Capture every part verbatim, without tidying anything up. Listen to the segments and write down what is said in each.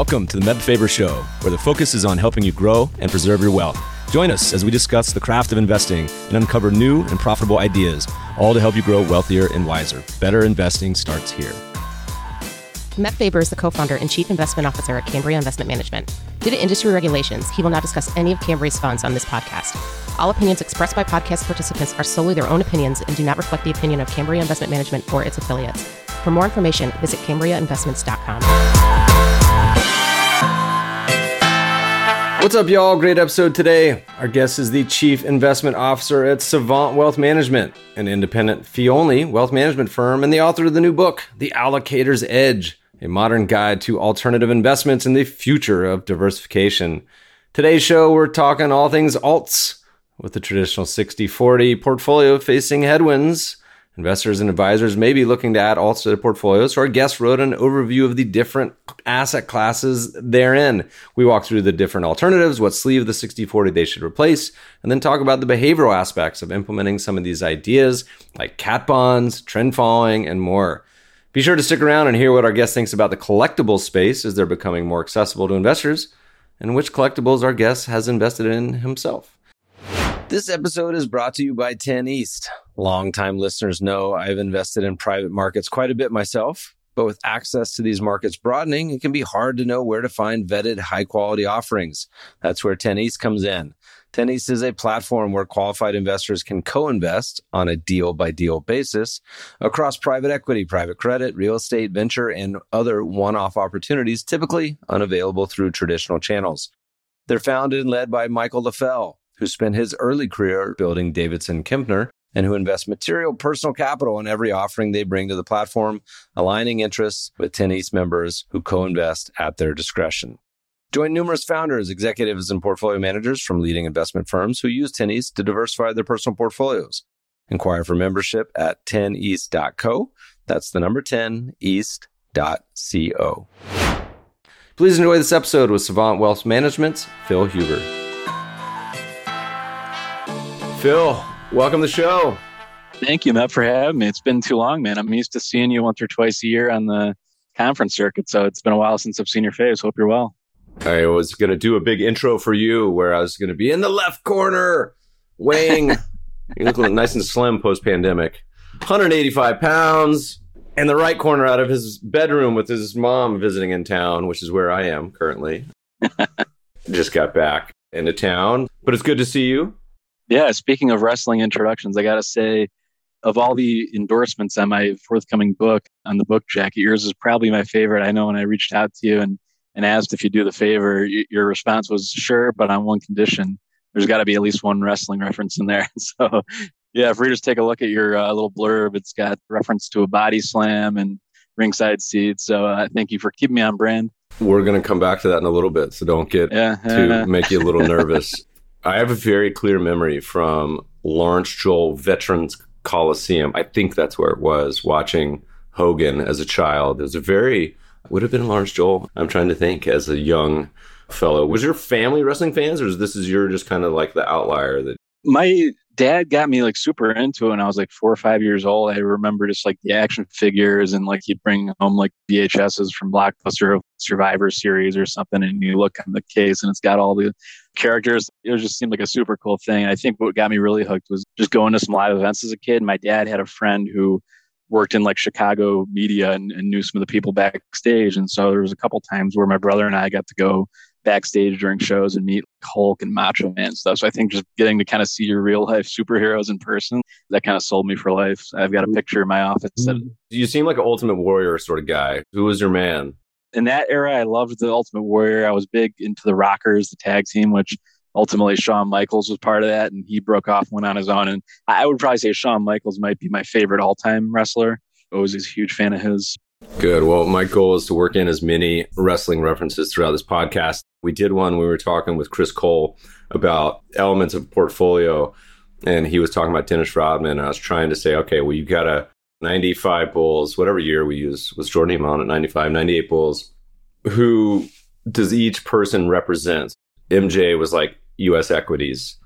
Welcome to the Meb Faber Show, where the focus is on helping you grow and preserve your wealth. Join us as we discuss the craft of investing and uncover new and profitable ideas, all to help you grow wealthier and wiser. Better investing starts here. Meb Faber is the co-founder and chief investment officer at Cambria Investment Management. Due to industry regulations, he will not discuss any of Cambria's funds on this podcast. All opinions expressed by podcast participants are solely their own opinions and do not reflect the opinion of Cambria Investment Management or its affiliates. For more information, visit cambria investments dot com. What's up, y'all? Great episode today. Our guest is the Chief Investment Officer at Savant Wealth Management, an independent fee-only wealth management firm, and the author of the new book, The Allocator's Edge, a modern guide to alternative investments and the future of diversification. Today's show, we're talking all things alts, with the traditional sixty forty portfolio facing headwinds. Investors and advisors may be looking to add alts to their portfolios, so our guest wrote an overview of the different asset classes therein. We walk through the different alternatives, what sleeve of the sixty forty they should replace, and then talk about the behavioral aspects of implementing some of these ideas, like cat bonds, trend following, and more. Be sure to stick around and hear what our guest thinks about the collectible space as they're becoming more accessible to investors, and which collectibles our guest has invested in himself. This episode is brought to you by ten East. Longtime listeners know I've invested in private markets quite a bit myself, but with access to these markets broadening, it can be hard to know where to find vetted, high-quality offerings. That's where ten East comes in. ten East is a platform where qualified investors can co-invest on a deal-by-deal basis across private equity, private credit, real estate, venture, and other one-off opportunities typically unavailable through traditional channels. They're founded and led by Michael LaFell, who spent his early career building Davidson Kempner, and who invest material personal capital in every offering they bring to the platform, aligning interests with ten East members who co-invest at their discretion. Join numerous founders, executives, and portfolio managers from leading investment firms who use ten East to diversify their personal portfolios. Inquire for membership at ten east dot co. That's the number ten east dot co. Please enjoy this episode with Savant Wealth Management's Phil Huber. Phil, welcome to the show. Thank you, Matt, for having me. It's been too long, man. I'm used to seeing you once or twice a year on the conference circuit, so it's been a while since I've seen your face. Hope you're well. I was going to do a big intro for you where I was going to be in the left corner, weighing, you look nice and slim post-pandemic, one hundred eighty-five pounds, and the right corner out of his bedroom with his mom visiting in town, which is where I am currently. Just got back into town, but it's good to see you. Yeah, speaking of wrestling introductions, I got to say, of all the endorsements on my forthcoming book, on the book jacket, yours is probably my favorite. I know when I reached out to you and, and asked if you'd do the favor, y- your response was, sure, but on one condition. There's got to be at least one wrestling reference in there. So, yeah, if readers take a look at your uh, little blurb, it's got reference to a body slam and ringside seats. So uh, thank you for keeping me on brand. We're going to come back to that in a little bit, so don't get yeah, to uh, make you a little nervous. I have a very clear memory from Lawrence Joel Veterans Coliseum. I think that's where it was, watching Hogan as a child. It was a very, would have been Lawrence Joel, I'm trying to think, as a young fellow. Was your family wrestling fans, or is this is your just kind of like the outlier? That My dad got me like super into it when I was like four or five years old. I remember just like the action figures, and like he'd bring home like V H S's from Blockbuster Survivor series or something, and you look on the case and it's got all the characters. It just seemed like a super cool thing. I think what got me really hooked was just going to some live events as a kid. My dad had a friend who worked in like Chicago media and, and knew some of the people backstage. And so there was a couple times where my brother and I got to go backstage during shows and meet Hulk and Macho Man and stuff. So I think just getting to kind of see your real life superheroes in person, that kind of sold me for life. I've got a picture in my office. That, you seem like an Ultimate Warrior sort of guy. Who was your man? In that era, I loved the Ultimate Warrior. I was big into the Rockers, the tag team, which ultimately Shawn Michaels was part of that, and he broke off, went on his own. And I would probably say Shawn Michaels might be my favorite all-time wrestler. I was a huge fan of his. Good. Well, my goal is to work in as many wrestling references throughout this podcast. We did one, we were talking with Chris Cole about elements of portfolio, and he was talking about Dennis Rodman. And I was trying to say, okay, well, you got a ninety-five Bulls, whatever year we use, was Jordan Iman at ninety-five, ninety-eight Bulls. Who does each person represent? M J was like U S equities.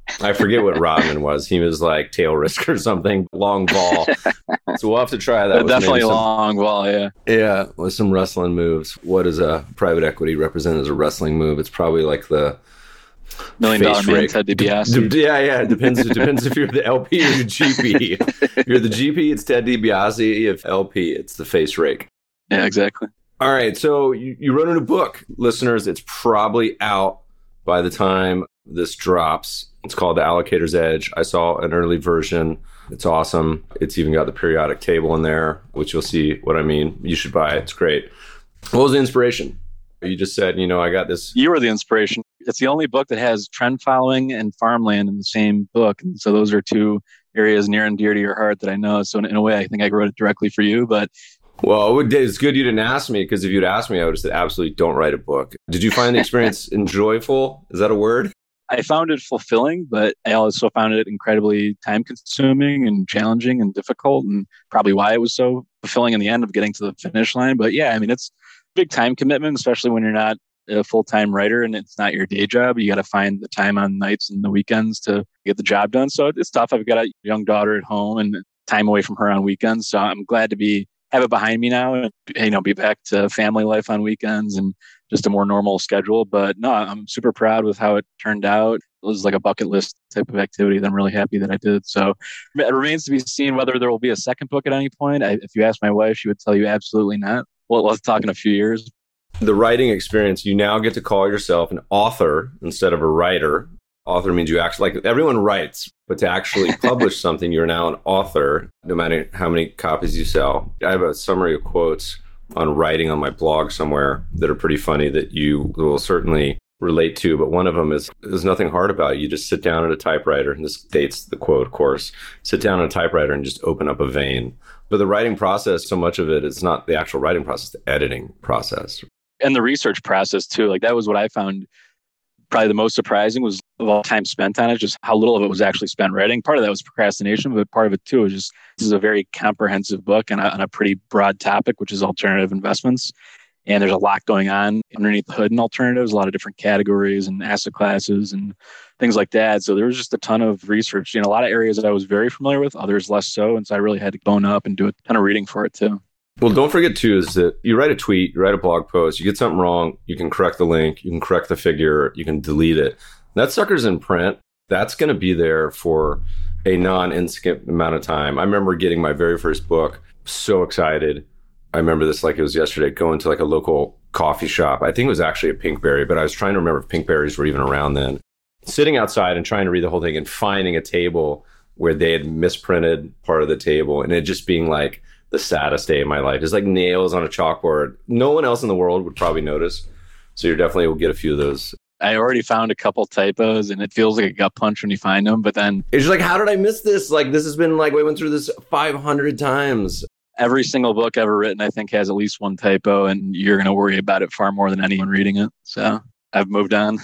I forget what Rodman was. He was like tail risk or something, long ball. So we'll have to try that. Definitely some, long ball, yeah. Yeah, with some wrestling moves. What does a private equity represent as a wrestling move? It's probably like the Million Dollar Man, Ted DiBiase. D- yeah, yeah. It depends. It depends if you're the L P or the G P. If you're the G P, it's Ted DiBiase. If L P, it's the face rake. Yeah, exactly. All right. So you, you wrote in a book, listeners. It's probably out by the time this drops. It's called The Allocator's Edge. I saw an early version. It's awesome. It's even got the periodic table in there, which you'll see what I mean. You should buy it. It's great. What was the inspiration? You just said, you know, I got this. You were the inspiration. It's the only book that has trend following and farmland in the same book. And so those are two areas near and dear to your heart that I know. So in, in a way, I think I wrote it directly for you. But well, it's good you didn't ask me, because if you'd asked me, I would have said, absolutely don't write a book. Did you find the experience enjoyable? Is that a word? I found it fulfilling, but I also found it incredibly time consuming and challenging and difficult, and probably why it was so fulfilling in the end of getting to the finish line. But yeah, I mean, it's a big time commitment, especially when you're not a full-time writer and it's not your day job. You got to find the time on nights and the weekends to get the job done. So it's tough. I've got a young daughter at home and time away from her on weekends. So I'm glad to be have it behind me now and, you know, be back to family life on weekends and just a more normal schedule. But no, I'm super proud with how it turned out. It was like a bucket list type of activity that I'm really happy that I did. So it remains to be seen whether there will be a second book at any point. I, if you ask my wife, she would tell you absolutely not. Well, let's talk in a few years. The writing experience, you now get to call yourself an author instead of a writer. Author means you actually, like everyone writes, but to actually publish something, you're now an author, no matter how many copies you sell. I have a summary of quotes on writing on my blog somewhere that are pretty funny that you will certainly relate to. But one of them is, there's nothing hard about it. You just sit down at a typewriter, and this dates the quote, of course, sit down at a typewriter and just open up a vein. But the writing process, so much of it is not the actual writing process, the editing process. And the research process too. Like that was what I found probably the most surprising was of all time spent on it, just how little of it was actually spent writing. Part of that was procrastination, but part of it too was just, this is a very comprehensive book and a, on a pretty broad topic, which is alternative investments. And there's a lot going on underneath the hood in alternatives, a lot of different categories and asset classes and things like that. So there was just a ton of research in a lot of areas that I was very familiar with, others less so. And so I really had to bone up and do a ton of reading for it too. Well, don't forget too, is that you write a tweet, you write a blog post, you get something wrong, you can correct the link, you can correct the figure, you can delete it. That sucker's in print. That's going to be there for a non-insignificant amount of time. I remember getting my very first book, so excited. I remember this like it was yesterday, going to like a local coffee shop. I think it was actually a Pinkberry, but I was trying to remember if Pinkberries were even around then. Sitting outside and trying to read the whole thing and finding a table where they had misprinted part of the table, and it just being like the saddest day of my life. It's like nails on a chalkboard. No one else in the world would probably notice. So you definitely will get a few of those. I already found a couple typos and it feels like a gut punch when you find them, but then it's just like, how did I miss this? Like, this has been like, we went through this five hundred times. Every single book ever written, I think, has at least one typo, and you're going to worry about it far more than anyone reading it. So I've moved on.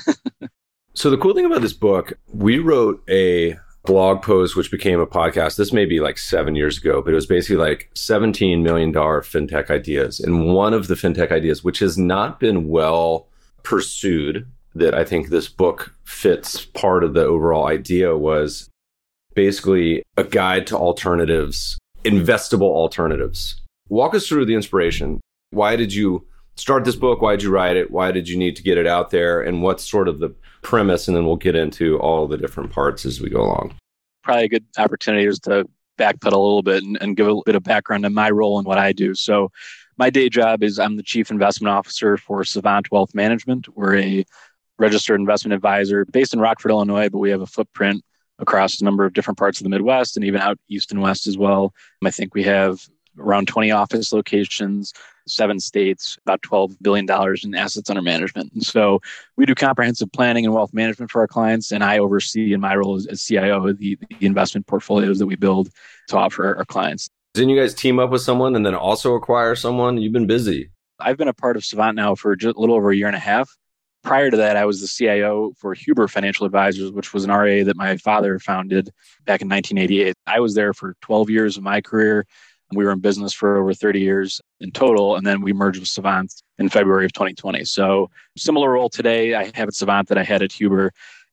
So the cool thing about this book, we wrote a blog post, which became a podcast. This may be like seven years ago, but it was basically like seventeen million dollars fintech ideas. And one of the fintech ideas, which has not been well pursued, that I think this book fits part of the overall idea, was basically a guide to alternatives, investable alternatives. Walk us through the inspiration. Why did you start this book? Why did you write it? Why did you need to get it out there? And what's sort of the premise? And then we'll get into all the different parts as we go along. Probably a good opportunity is to backpedal a little bit and, and give a bit of background on my role and what I do. So my day job is I'm the chief investment officer for Savant Wealth Management. We're a registered investment advisor based in Rockford, Illinois, but we have a footprint across a number of different parts of the Midwest and even out east and west as well. I think we have around twenty office locations, seven states, about twelve billion dollars in assets under management. And so we do comprehensive planning and wealth management for our clients. And I oversee, in my role as, as C I O, the, the investment portfolios that we build to offer our, our clients. Didn't you guys team up with someone and then also acquire someone? You've been busy. I've been a part of Savant now for just a little over a year and a half. Prior to that, I was the C I O for Huber Financial Advisors, which was an R I A that my father founded back in nineteen eighty-eight. I was there for twelve years of my career. We were in business for over thirty years in total, and then we merged with Savant in February of twenty twenty. So similar role today I have at Savant that I had at Huber.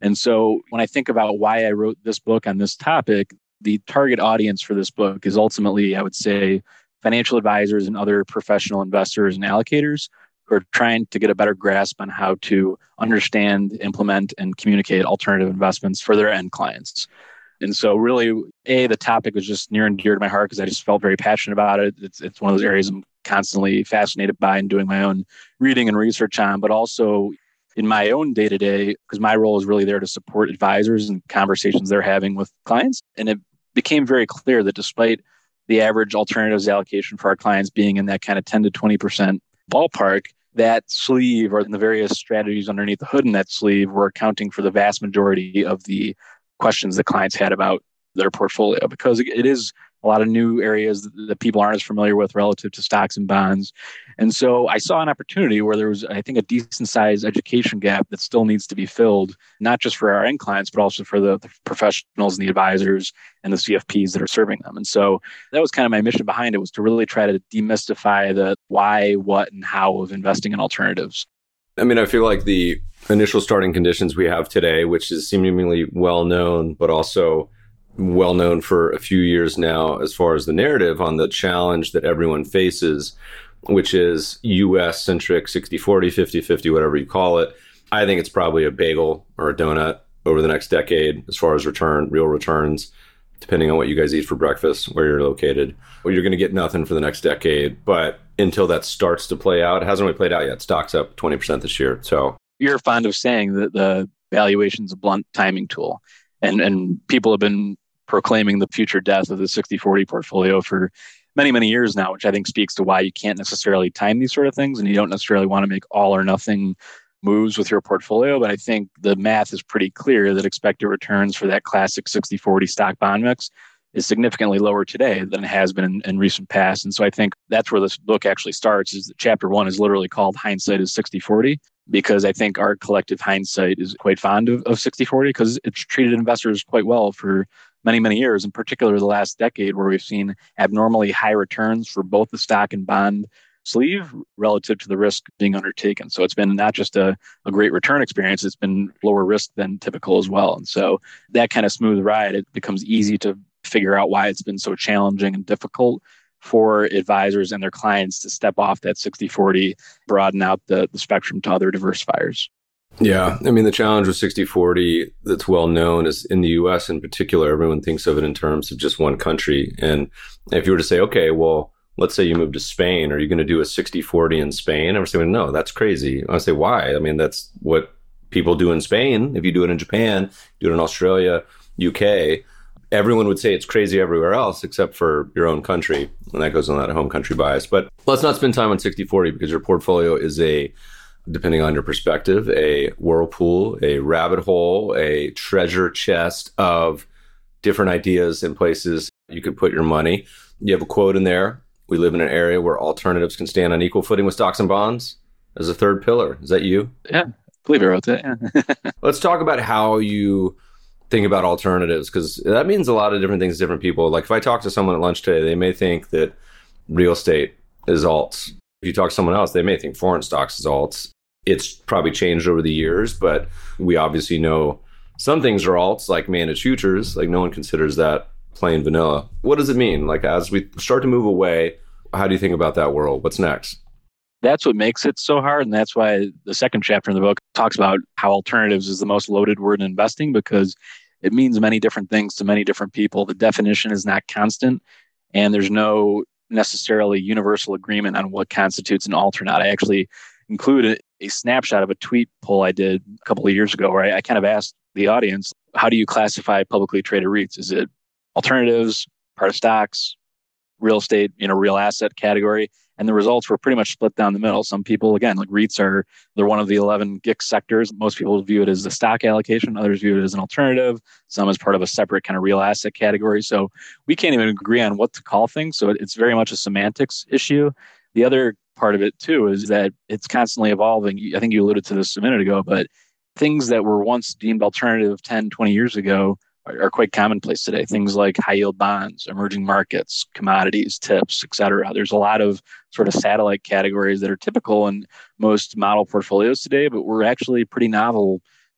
And so when I think about why I wrote this book on this topic, the target audience for this book is ultimately, I would say, financial advisors and other professional investors and allocators who are trying to get a better grasp on how to understand, implement, and communicate alternative investments for their end clients. And so really, A, the topic was just near and dear to my heart because I just felt very passionate about it. It's, it's one of those areas I'm constantly fascinated by and doing my own reading and research on, but also in my own day-to-day, because my role is really there to support advisors and conversations they're having with clients. And it became very clear that despite the average alternatives allocation for our clients being in that kind of ten to twenty percent ballpark, that sleeve or the various strategies underneath the hood in that sleeve were accounting for the vast majority of the questions that clients had about their portfolio, because it is a lot of new areas that people aren't as familiar with relative to stocks and bonds. And so I saw an opportunity where there was, I think, a decent sized education gap that still needs to be filled, not just for our end clients, but also for the, the professionals and the advisors and the C F Ps that are serving them. And so that was kind of my mission behind it, was to really try to demystify the why, what, and how of investing in alternatives. I mean, I feel like the initial starting conditions we have today, which is seemingly well known, but also well known for a few years now as far as the narrative on the challenge that everyone faces, which is U S centric sixty forty, fifty fifty, whatever you call it. I think it's probably a bagel or a donut over the next decade as far as return, real returns, depending on what you guys eat for breakfast, where you're located. Well, you're going to get nothing for the next decade. But until that starts to play out, it hasn't really played out yet. Stock's up twenty percent this year. So you're fond of saying that the valuation's a blunt timing tool. And and people have been proclaiming the future death of the sixty forty portfolio for many, many years now, which I think speaks to why you can't necessarily time these sort of things. And you don't necessarily want to make all or nothing moves with your portfolio. But I think the math is pretty clear that expected returns for that classic sixty forty stock bond mix is significantly lower today than it has been in, in recent past. And so I think that's where this book actually starts, is that chapter one is literally called Hindsight is sixty forty, because I think our collective hindsight is quite fond of, of sixty forty because it's treated investors quite well for many, many years, in particular the last decade, where we've seen abnormally high returns for both the stock and bond sleeve relative to the risk being undertaken. So it's been not just a, a great return experience, it's been lower risk than typical as well. And so that kind of smooth ride, it becomes easy to figure out why it's been so challenging and difficult for advisors and their clients to step off that sixty forty, broaden out the, the spectrum to other diversifiers. Yeah. I mean, the challenge with sixty forty that's well known is in the U S in particular, everyone thinks of it in terms of just one country. And if you were to say, okay, well, let's say you move to Spain, are you going to do a sixty forty in Spain? I would say, well, no, that's crazy. I would say, why? I mean, that's what people do in Spain. If you do it in Japan, do it in Australia, U K, everyone would say it's crazy everywhere else except for your own country. And that goes on that home country bias. But let's not spend time on sixty forty because your portfolio is a, depending on your perspective, a whirlpool, a rabbit hole, a treasure chest of different ideas and places you could put your money. You have a quote in there. We live in an area where alternatives can stand on equal footing with stocks and bonds as a third pillar. Is that you? Yeah, I believe I wrote that. Yeah. Let's talk about how you think about alternatives, because that means a lot of different things to different people. Like if I talk to someone at lunch today, they may think that real estate is alts. If you talk to someone else, they may think foreign stocks is alts. It's probably changed over the years, but we obviously know some things are alts, like managed futures. Like no one considers that plain vanilla. What does it mean? Like as we start to move away, how do you think about that world? What's next? That's what makes it so hard. And that's why the second chapter in the book talks about how alternatives is the most loaded word in investing, because it means many different things to many different people. The definition is not constant, and there's no necessarily universal agreement on what constitutes an alt or not. I actually included a snapshot of a tweet poll I did a couple of years ago where I, I kind of asked the audience, how do you classify publicly traded REITs? Is it alternatives, part of stocks, real estate, you know, real asset category? And the results were pretty much split down the middle. Some people, again, like REITs are, they're one of the eleven G I C sectors. Most people view it as the stock allocation. Others view it as an alternative. Some as part of a separate kind of real asset category. So we can't even agree on what to call things. So it's very much a semantics issue. The other part of it too is that it's constantly evolving. I think you alluded to this a minute ago, but things that were once deemed alternative ten, twenty years ago are, are quite commonplace today. Things like high yield bonds, emerging markets, commodities, tips, et cetera. There's a lot of sort of satellite categories that are typical in most model portfolios today, but were actually pretty novel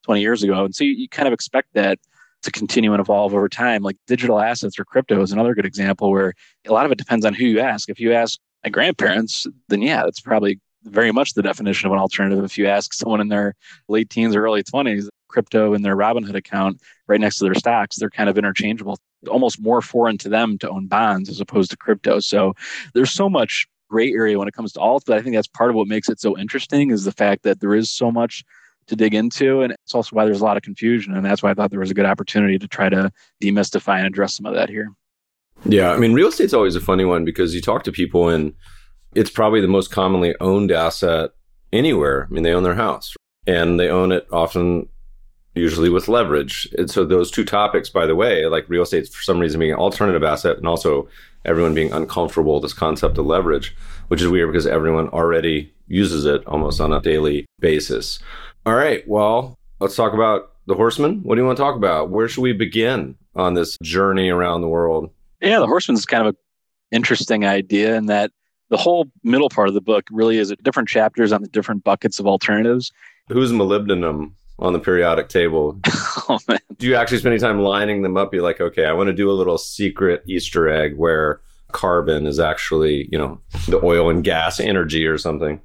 twenty years ago. And so you, you kind of expect that to continue and evolve over time. Like digital assets or crypto is another good example where a lot of it depends on who you ask. If you ask my grandparents, then yeah, that's probably very much the definition of an alternative. If you ask someone in their late teens or early twenties, crypto in their Robinhood account right next to their stocks, they're kind of interchangeable. Almost more foreign to them to own bonds as opposed to crypto. So there's so much gray area when it comes to alts, but I think that's part of what makes it so interesting is the fact that there is so much to dig into. And it's also why there's a lot of confusion. And that's why I thought there was a good opportunity to try to demystify and address some of that here. Yeah. I mean, real estate's always a funny one because you talk to people and it's probably the most commonly owned asset anywhere. I mean, they own their house and they own it often, usually with leverage. And so those two topics, by the way, like real estate for some reason being an alternative asset and also everyone being uncomfortable with this concept of leverage, which is weird because everyone already uses it almost on a daily basis. All right, well, let's talk about the Horseman. What do you want to talk about? Where should we begin on this journey around the world? Yeah, the Horseman is kind of an interesting idea in that the whole middle part of the book really is different chapters on the different buckets of alternatives. Who's molybdenum on the periodic table? Oh, man. Do you actually spend any time lining them up? You're like, okay, I want to do a little secret Easter egg where carbon is actually, you know, the oil and gas energy or something.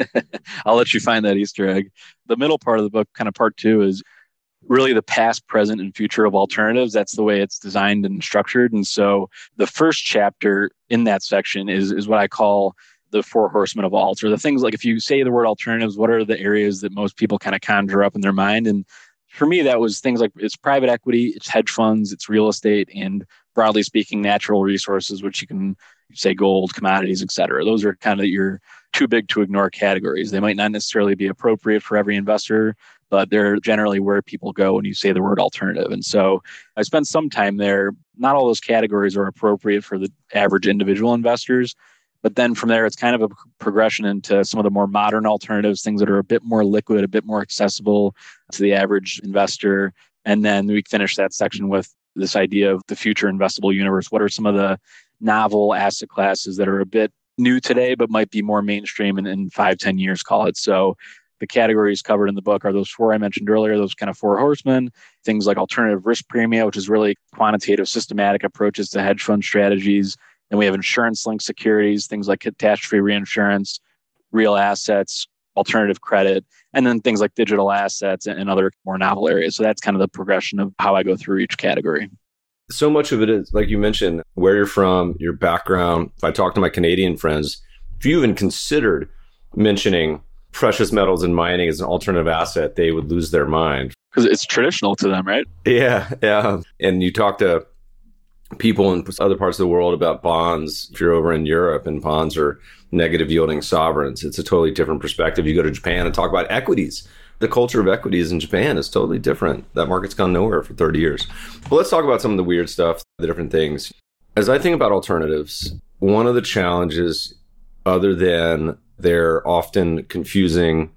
I'll let you find that Easter egg. The middle part of the book, kind of part two, is really the past, present, and future of alternatives. That's the way it's designed and structured. And so the first chapter in that section is, is what I call the four horsemen of alts, or the things like if you say the word alternatives, what are the areas that most people kind of conjure up in their mind? And for me, that was things like it's private equity, it's hedge funds, it's real estate, and broadly speaking, natural resources, which you can say gold, commodities, et cetera. Those are kind of your too big to ignore categories. They might not necessarily be appropriate for every investor, but they're generally where people go when you say the word alternative. And so I spent some time there. Not all those categories are appropriate for the average individual investors. But then from there, it's kind of a progression into some of the more modern alternatives, things that are a bit more liquid, a bit more accessible to the average investor. And then we finish that section with this idea of the future investable universe. What are some of the novel asset classes that are a bit new today, but might be more mainstream in, in five, ten years, call it. So the categories covered in the book are those four I mentioned earlier, those kind of four horsemen, things like alternative risk premia, which is really quantitative, systematic approaches to hedge fund strategies. Then we have insurance-linked securities, things like catastrophe reinsurance, real assets, alternative credit, and then things like digital assets and other more novel areas. So that's kind of the progression of how I go through each category. So much of it is, like you mentioned, where you're from, your background. If I talk to my Canadian friends, if you even considered mentioning precious metals and mining as an alternative asset, they would lose their mind. Because it's traditional to them, right? Yeah, yeah. And you talk to people in other parts of the world about bonds. If you're over in Europe and bonds are negative yielding sovereigns, it's a totally different perspective. You go to Japan and talk about equities. The culture of equities in Japan is totally different. That market's gone nowhere for thirty years. But let's talk about some of the weird stuff, the different things. As I think about alternatives, one of the challenges, other than they're often confusing,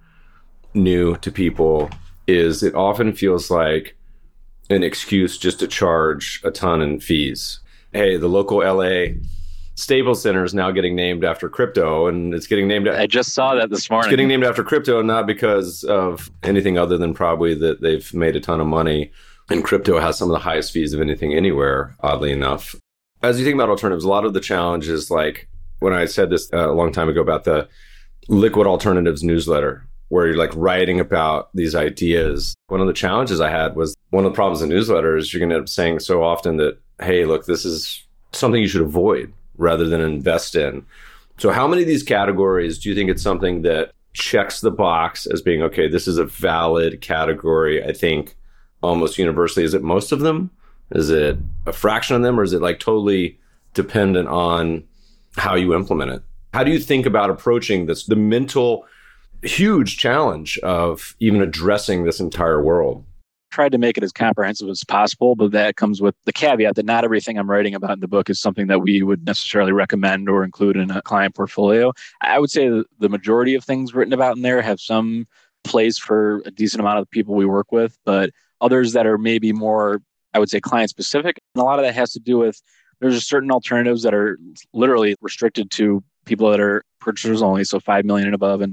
new to people, is it often feels like an excuse just to charge a ton in fees. Hey, the local L A Staples Center is now getting named after crypto, and it's getting named. I just saw that this morning. It's getting named after crypto, not because of anything other than probably that they've made a ton of money. And crypto has some of the highest fees of anything anywhere, oddly enough. As you think about alternatives, a lot of the challenges, like when I said this uh, a long time ago about the Liquid Alternatives newsletter, where you're like writing about these ideas. One of the challenges I had was one of the problems in the newsletter is you're going to end up saying so often that, hey, look, this is something you should avoid rather than invest in. So how many of these categories do you think it's something that checks the box as being, okay, this is a valid category, I think, almost universally? Is it most of them? Is it a fraction of them? Or is it like totally dependent on how you implement it? How do you think about approaching this, the mental huge challenge of even addressing this entire world? Tried to make it as comprehensive as possible, but that comes with the caveat that not everything I'm writing about in the book is something that we would necessarily recommend or include in a client portfolio. I would say that the majority of things written about in there have some place for a decent amount of the people we work with, but others that are maybe more, I would say, client specific. And a lot of that has to do with there's certain alternatives that are literally restricted to people that are purchasers only, so five million and above, and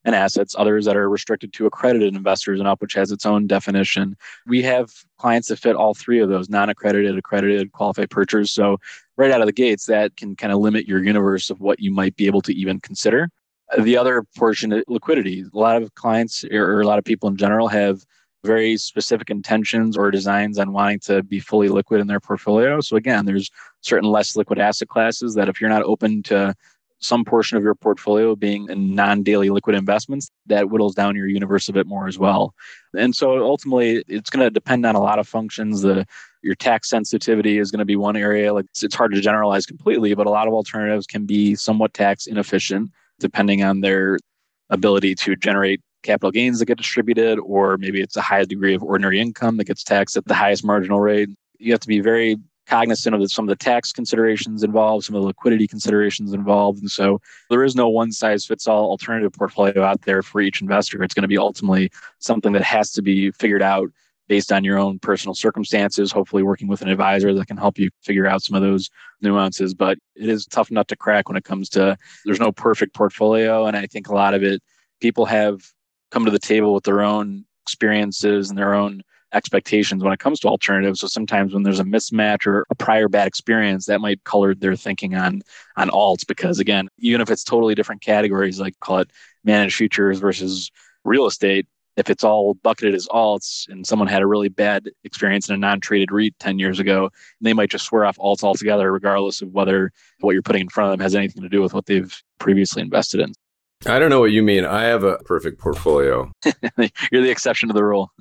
and assets, others that are restricted to accredited investors and up, which has its own definition. We have clients that fit all three of those, non-accredited, accredited, qualified purchasers. So right out of the gates, that can kind of limit your universe of what you might be able to even consider. The other portion, liquidity. A lot of clients or a lot of people in general have very specific intentions or designs on wanting to be fully liquid in their portfolio. So again, there's certain less liquid asset classes that if you're not open to some portion of your portfolio being in non-daily liquid investments, that whittles down your universe a bit more as well. And so ultimately, it's going to depend on a lot of functions. The your tax sensitivity is going to be one area. Like it's, it's hard to generalize completely, but a lot of alternatives can be somewhat tax inefficient depending on their ability to generate capital gains that get distributed, or maybe it's a high degree of ordinary income that gets taxed at the highest marginal rate. You have to be very cognizant of the, some of the tax considerations involved, some of the liquidity considerations involved. And so there is no one size fits all alternative portfolio out there for each investor. It's going to be ultimately something that has to be figured out based on your own personal circumstances, hopefully working with an advisor that can help you figure out some of those nuances. But it is a tough nut to crack when it comes to, there's no perfect portfolio. And I think a lot of it, people have come to the table with their own experiences and their own expectations when it comes to alternatives. So sometimes when there's a mismatch or a prior bad experience, that might color their thinking on on alts. Because again, even if it's totally different categories, like call it managed futures versus real estate, if it's all bucketed as alts and someone had a really bad experience in a non-traded REIT ten years ago, they might just swear off alts altogether, regardless of whether what you're putting in front of them has anything to do with what they've previously invested in. I don't know what you mean. I have a perfect portfolio. You're the exception to the rule.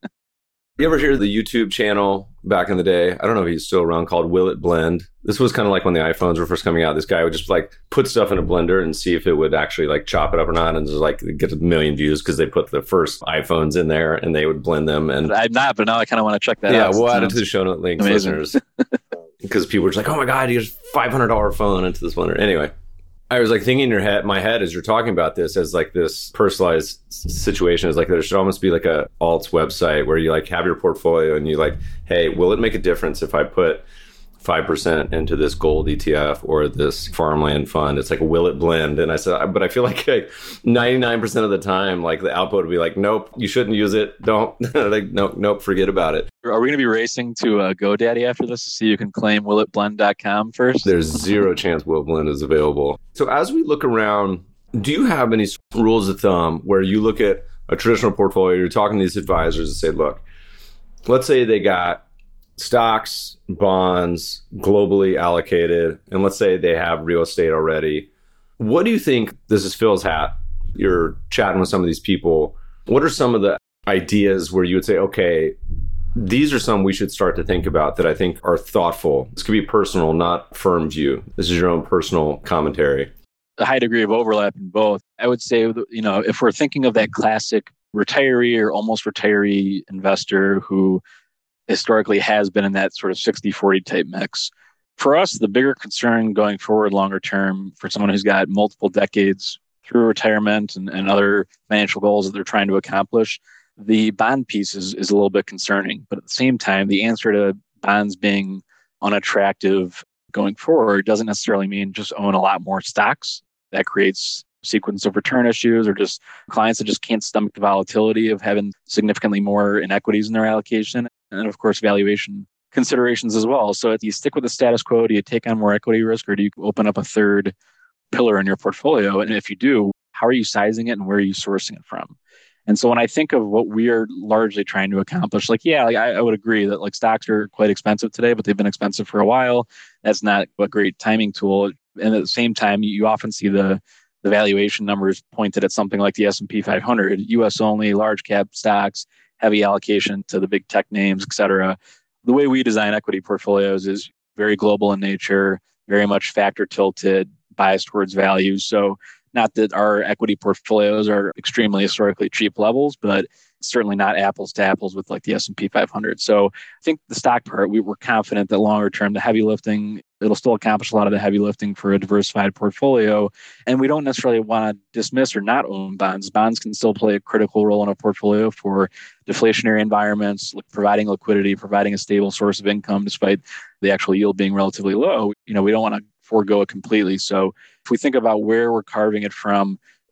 You ever hear the YouTube channel back in the day? I don't know if he's still around, called Will It Blend? This was kind of like when the iPhones were first coming out. This guy would just like put stuff in a blender and see if it would actually like chop it up or not, and just like get a million views because they put the first iPhones in there and they would blend them. And I'm not, but now I kind of want to check that yeah, out. Yeah, we'll add it to the show note links, amazing. Listeners. Because people were just like, oh my God, you just five hundred dollars phone into this blender. Anyway. I was like thinking in your head, my head, as you're talking about this, as like this personalized situation, is like there should almost be like a alts website where you like have your portfolio and you like, hey, will it make a difference if I put five percent into this gold E T F or this farmland fund? It's like, will it blend? And I said, but I feel like, like ninety-nine percent of the time, like the output would be like, nope, you shouldn't use it. Don't like, nope, nope, forget about it. Are we going to be racing to uh, GoDaddy after this to see you can claim will it blend dot com first? There's zero chance Will It Blend is available. So as we look around, do you have any rules of thumb where you look at a traditional portfolio, you're talking to these advisors and say, look, let's say they got stocks, bonds, globally allocated, and let's say they have real estate already. What do you think, this is Phil's hat, you're chatting with some of these people, what are some of the ideas where you would say, okay, these are some we should start to think about that I think are thoughtful? This could be personal, not firm view. This is your own personal commentary. A high degree of overlap in both. I would say, you know, if we're thinking of that classic retiree or almost retiree investor who historically has been in that sort of sixty forty type mix, for us, the bigger concern going forward longer term for someone who's got multiple decades through retirement and, and other financial goals that they're trying to accomplish, the bond piece is, is a little bit concerning. But at the same time, the answer to bonds being unattractive going forward doesn't necessarily mean just own a lot more stocks. That creates sequence of return issues or just clients that just can't stomach the volatility of having significantly more in equities in their allocation. And of course, valuation considerations as well. So do you stick with the status quo? Do you take on more equity risk, or do you open up a third pillar in your portfolio? And if you do, how are you sizing it and where are you sourcing it from? And so when I think of what we are largely trying to accomplish, like, yeah, like I, I would agree that like stocks are quite expensive today, but they've been expensive for a while. That's not a great timing tool. And at the same time, you often see the the valuation numbers pointed at something like the S and P five hundred, U S only, large cap stocks, heavy allocation to the big tech names, et cetera. The way we design equity portfolios is very global in nature, very much factor tilted, biased towards value. So not that our equity portfolios are extremely historically cheap levels, but certainly not apples to apples with like the S and P five hundred. So I think the stock part, we were confident that longer term, the heavy lifting, it'll still accomplish a lot of the heavy lifting for a diversified portfolio. And we don't necessarily want to dismiss or not own bonds. Bonds can still play a critical role in a portfolio for deflationary environments, like providing liquidity, providing a stable source of income, despite the actual yield being relatively low. You know, we don't want to forego it completely. So if we think about where we're carving it from,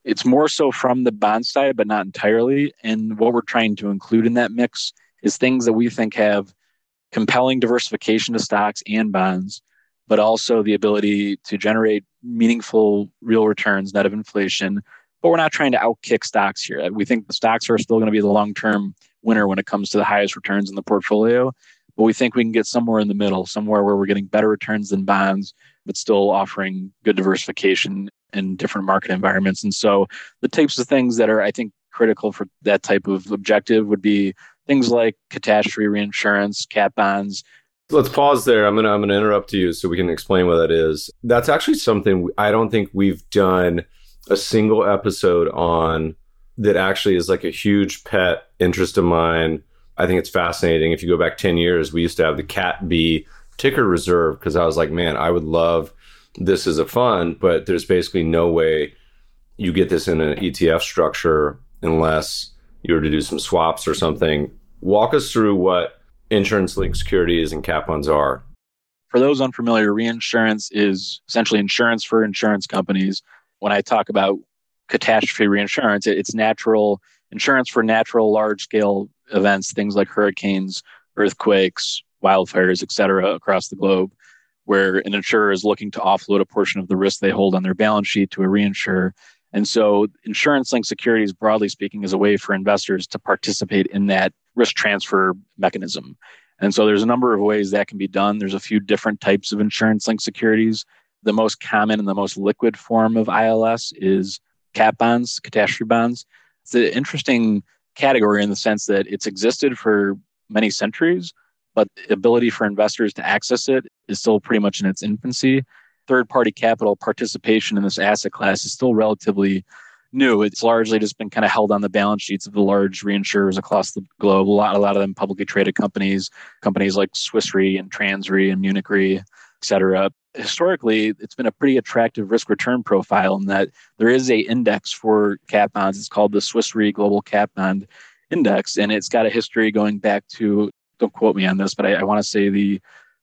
It's more so from the bond side, but not entirely. And what we're trying to include in that mix is things that we think have compelling diversification to stocks and bonds, but also the ability to generate meaningful real returns net of inflation. But we're not trying to outkick stocks here. We think the stocks are still going to be the long-term winner when it comes to the highest returns in the portfolio. But we think we can get somewhere in the middle, somewhere where we're getting better returns than bonds, but still offering good diversification in different market environments. And so the types of things that are, I think, critical for that type of objective would be things like catastrophe reinsurance, cat bonds. Let's pause there. I'm gonna I'm gonna interrupt you so we can explain what that is. That's actually something I don't think we've done a single episode on that actually is like a huge pet interest of mine. I think it's fascinating. If you go back ten years, we used to have the C A T B ticker reserve because I was like, man, I would love this as a fund, but there's basically no way you get this in an E T F structure unless you were to do some swaps or something. Walk us through what insurance-linked securities and cat bonds are. For those unfamiliar, reinsurance is essentially insurance for insurance companies. When I talk about catastrophe reinsurance, it's natural insurance for natural large-scale events, things like hurricanes, earthquakes, wildfires, et cetera, across the globe, where an insurer is looking to offload a portion of the risk they hold on their balance sheet to a reinsurer. And so insurance-linked securities, broadly speaking, is a way for investors to participate in that risk transfer mechanism. And so there's a number of ways that can be done. There's a few different types of insurance-linked securities. The most common and the most liquid form of I L S is cat bonds, catastrophe bonds. It's an interesting category in the sense that it's existed for many centuries, but the ability for investors to access it is still pretty much in its infancy. Third-party capital participation in this asset class is still relatively new. It's largely just been kind of held on the balance sheets of the large reinsurers across the globe. A lot, a lot of them publicly traded companies, companies like Swiss Re and Trans Re and Munich Re, et cetera. Historically, it's been a pretty attractive risk-return profile in that there is a index for cat bonds. It's called the Swiss Re Global Cat Bond Index, and it's got a history going back to, don't quote me on this, but I, I want to say the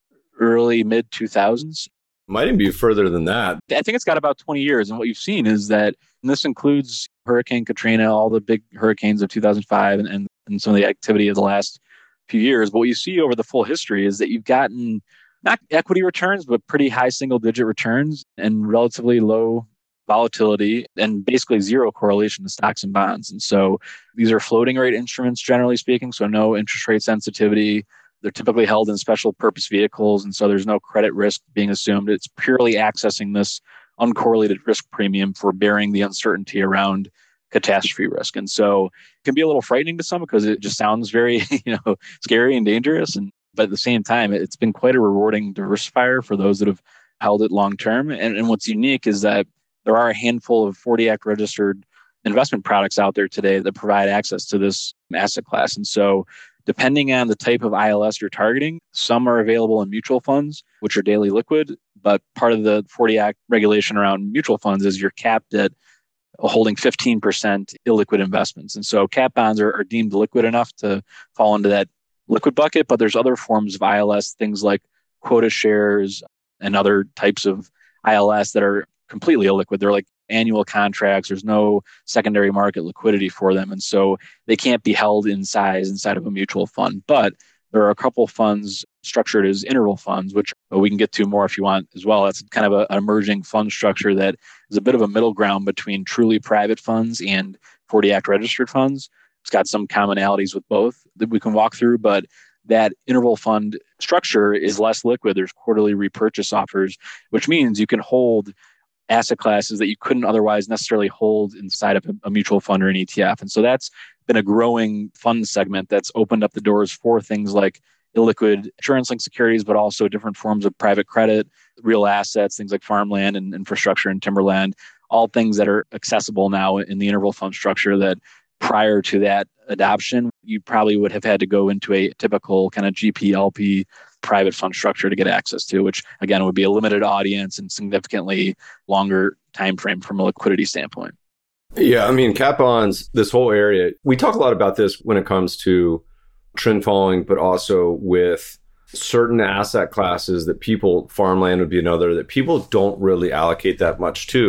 early, mid two thousands. Might even be further than that. I think it's got about twenty years. And what you've seen is that, and this includes Hurricane Katrina, all the big hurricanes of two thousand five and, and, and some of the activity of the last few years. But what you see over the full history is that you've gotten not equity returns, but pretty high single digit returns and relatively low volatility and basically zero correlation to stocks and bonds. And so these are floating rate instruments, generally speaking, so no interest rate sensitivity. They're typically held in special purpose vehicles, and so there's no credit risk being assumed. It's purely accessing this uncorrelated risk premium for bearing the uncertainty around catastrophe risk. And so it can be a little frightening to some because it just sounds very, you know, scary and dangerous. And but at the same time, it's been quite a rewarding diversifier for those that have held it long term. And, and what's unique is that there are a handful of forty Act registered investment products out there today that provide access to this asset class. And so depending on the type of I L S you're targeting, some are available in mutual funds, which are daily liquid. But part of the forty Act regulation around mutual funds is you're capped at holding fifteen percent illiquid investments. And so cat bonds are, are deemed liquid enough to fall into that liquid bucket. But there's other forms of I L S, things like quota shares and other types of I L S that are completely illiquid. They're like annual contracts. There's no secondary market liquidity for them. And so they can't be held in size inside of a mutual fund. But there are a couple funds structured as interval funds, which we can get to more if you want as well. That's kind of a, an emerging fund structure that is a bit of a middle ground between truly private funds and forty Act registered funds. It's got some commonalities with both that we can walk through, but that interval fund structure is less liquid. There's quarterly repurchase offers, which means you can hold asset classes that you couldn't otherwise necessarily hold inside of a, a mutual fund or an E T F. And so that's been a growing fund segment that's opened up the doors for things like illiquid insurance-linked securities, but also different forms of private credit, real assets, things like farmland and infrastructure and timberland, all things that are accessible now in the interval fund structure that prior to that adoption, you probably would have had to go into a typical kind of G P L P private fund structure to get access to, which again would be a limited audience and significantly longer time frame from a liquidity standpoint. Yeah, I mean, cat bonds, this whole area, we talk a lot about this when it comes to trend following, but also with certain asset classes that people, farmland would be another, that people don't really allocate that much to.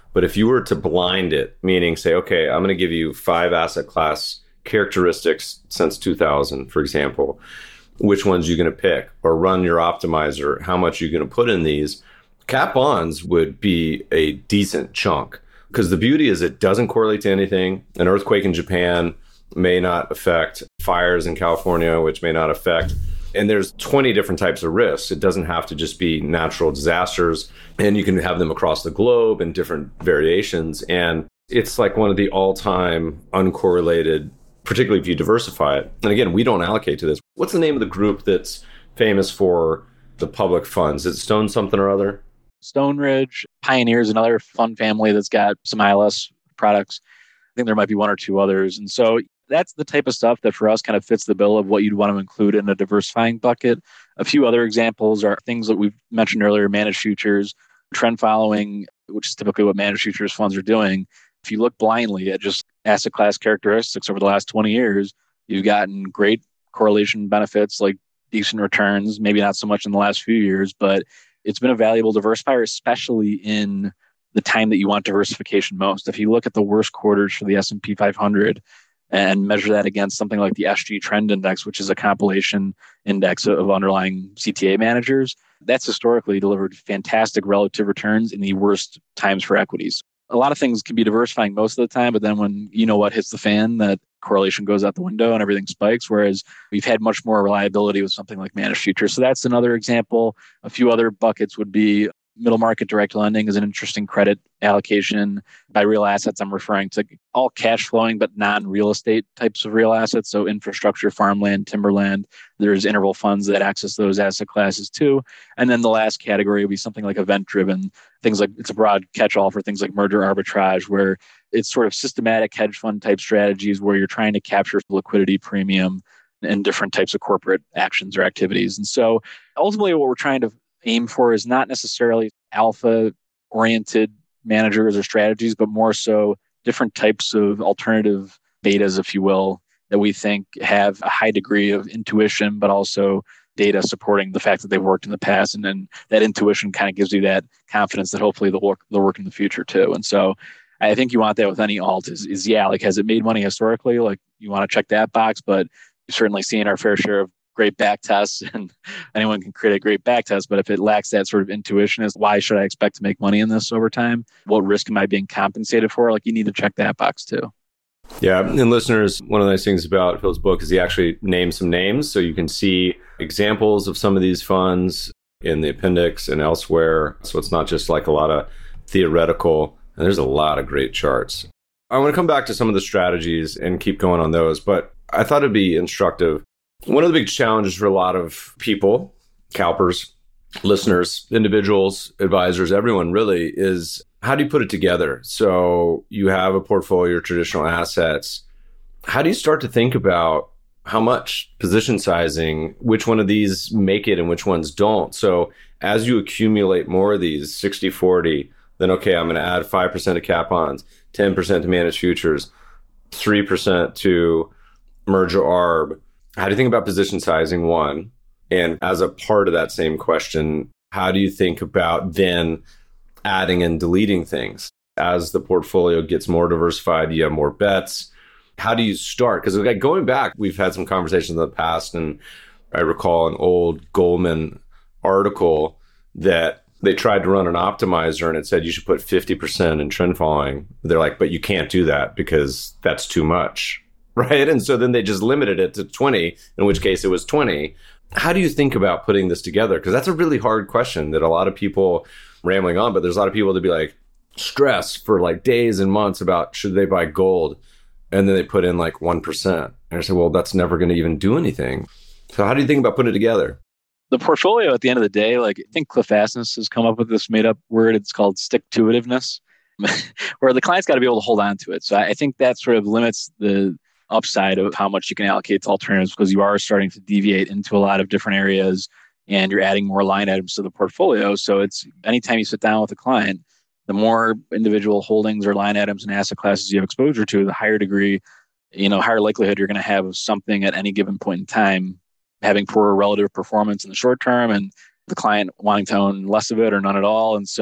But if you were to blind it, meaning say, okay, I'm going to give you five asset class characteristics since two thousand, for example, which ones you're going to pick, or run your optimizer, how much you're going to put in these, cat bonds would be a decent chunk. Because the beauty is it doesn't correlate to anything. An earthquake in Japan may not affect fires in California, which may not affect. And there's twenty different types of risks. It doesn't have to just be natural disasters. And you can have them across the globe in different variations. And it's like one of the all-time uncorrelated, particularly if you diversify it. And again, we don't allocate to this. What's the name of the group that's famous for the public funds? Is it Stone something or other? Stone Ridge, Pioneer is another fund family that's got some I L S products. I think there might be one or two others. And so that's the type of stuff that for us kind of fits the bill of what you'd want to include in a diversifying bucket. A few other examples are things that we've mentioned earlier, managed futures, trend following, which is typically what managed futures funds are doing. If you look blindly at just asset class characteristics over the last twenty years, you've gotten great correlation benefits like decent returns, maybe not so much in the last few years, but it's been a valuable diversifier, especially in the time that you want diversification most. If you look at the worst quarters for the S and P five hundred and measure that against something like the S G Trend Index, which is a compilation index of underlying C T A managers, that's historically delivered fantastic relative returns in the worst times for equities. A lot of things can be diversifying most of the time, but then when you know what hits the fan, that correlation goes out the window and everything spikes, whereas we've had much more reliability with something like managed futures. So that's another example. A few other buckets would be middle market direct lending is an interesting credit allocation. By real assets, I'm referring to all cash flowing, but non-real estate types of real assets. So infrastructure, farmland, timberland. There's interval funds that access those asset classes too. And then the last category would be something like event-driven. Things like, it's a broad catch-all for things like merger arbitrage, where it's sort of systematic hedge fund type strategies where you're trying to capture liquidity premium in different types of corporate actions or activities. And so ultimately what we're trying to aim for is not necessarily alpha-oriented managers or strategies, but more so different types of alternative betas, if you will, that we think have a high degree of intuition, but also data supporting the fact that they've worked in the past. And then that intuition kind of gives you that confidence that hopefully they'll work, they'll work in the future too. And so I think you want that with any alt is, is yeah, like, has it made money historically? Like, you want to check that box, but you've certainly seen our fair share of great back tests, and anyone can create a great back test. But if it lacks that sort of intuition as why should I expect to make money in this over time? What risk am I being compensated for? Like, you need to check that box too. Yeah. And listeners, one of the nice things about Phil's book is he actually names some names. So you can see examples of some of these funds in the appendix and elsewhere. So it's not just like a lot of theoretical, and there's a lot of great charts. I want to come back to some of the strategies and keep going on those, but I thought it'd be instructive. One of the big challenges for a lot of people, CalPERS, listeners, individuals, advisors, everyone really, is how do you put it together? So you have a portfolio of traditional assets. How do you start to think about how much position sizing, which one of these make it and which ones don't? So as you accumulate more of these sixty forty, then, okay, I'm going to add five percent to cap bonds, ten percent to managed futures, three percent to merger arb. How do you think about position sizing, one? And as a part of that same question, how do you think about then adding and deleting things? As the portfolio gets more diversified, you have more bets. How do you start? Because like going back, we've had some conversations in the past, and I recall an old Goldman article that they tried to run an optimizer and it said you should put fifty percent in trend following. They're like, but you can't do that because that's too much. Right. And so then they just limited it to twenty, in which case it was twenty. How do you think about putting this together? Because that's a really hard question that a lot of people rambling on, but there's a lot of people that be like stress for like days and months about should they buy gold? And then they put in like one percent. And I say, well, that's never going to even do anything. So how do you think about putting it together? The portfolio at the end of the day, like I think Cliff Asness has come up with this made up word. It's called stick-to-itiveness, where the client's got to be able to hold on to it. So I think that sort of limits the upside of how much you can allocate to alternatives, because you are starting to deviate into a lot of different areas and you're adding more line items to the portfolio. So it's anytime you sit down with a client, the more individual holdings or line items and asset classes you have exposure to, the higher degree, you know, higher likelihood you're going to have of something at any given point in time having poor relative performance in the short term and the client wanting to own less of it or none at all. And so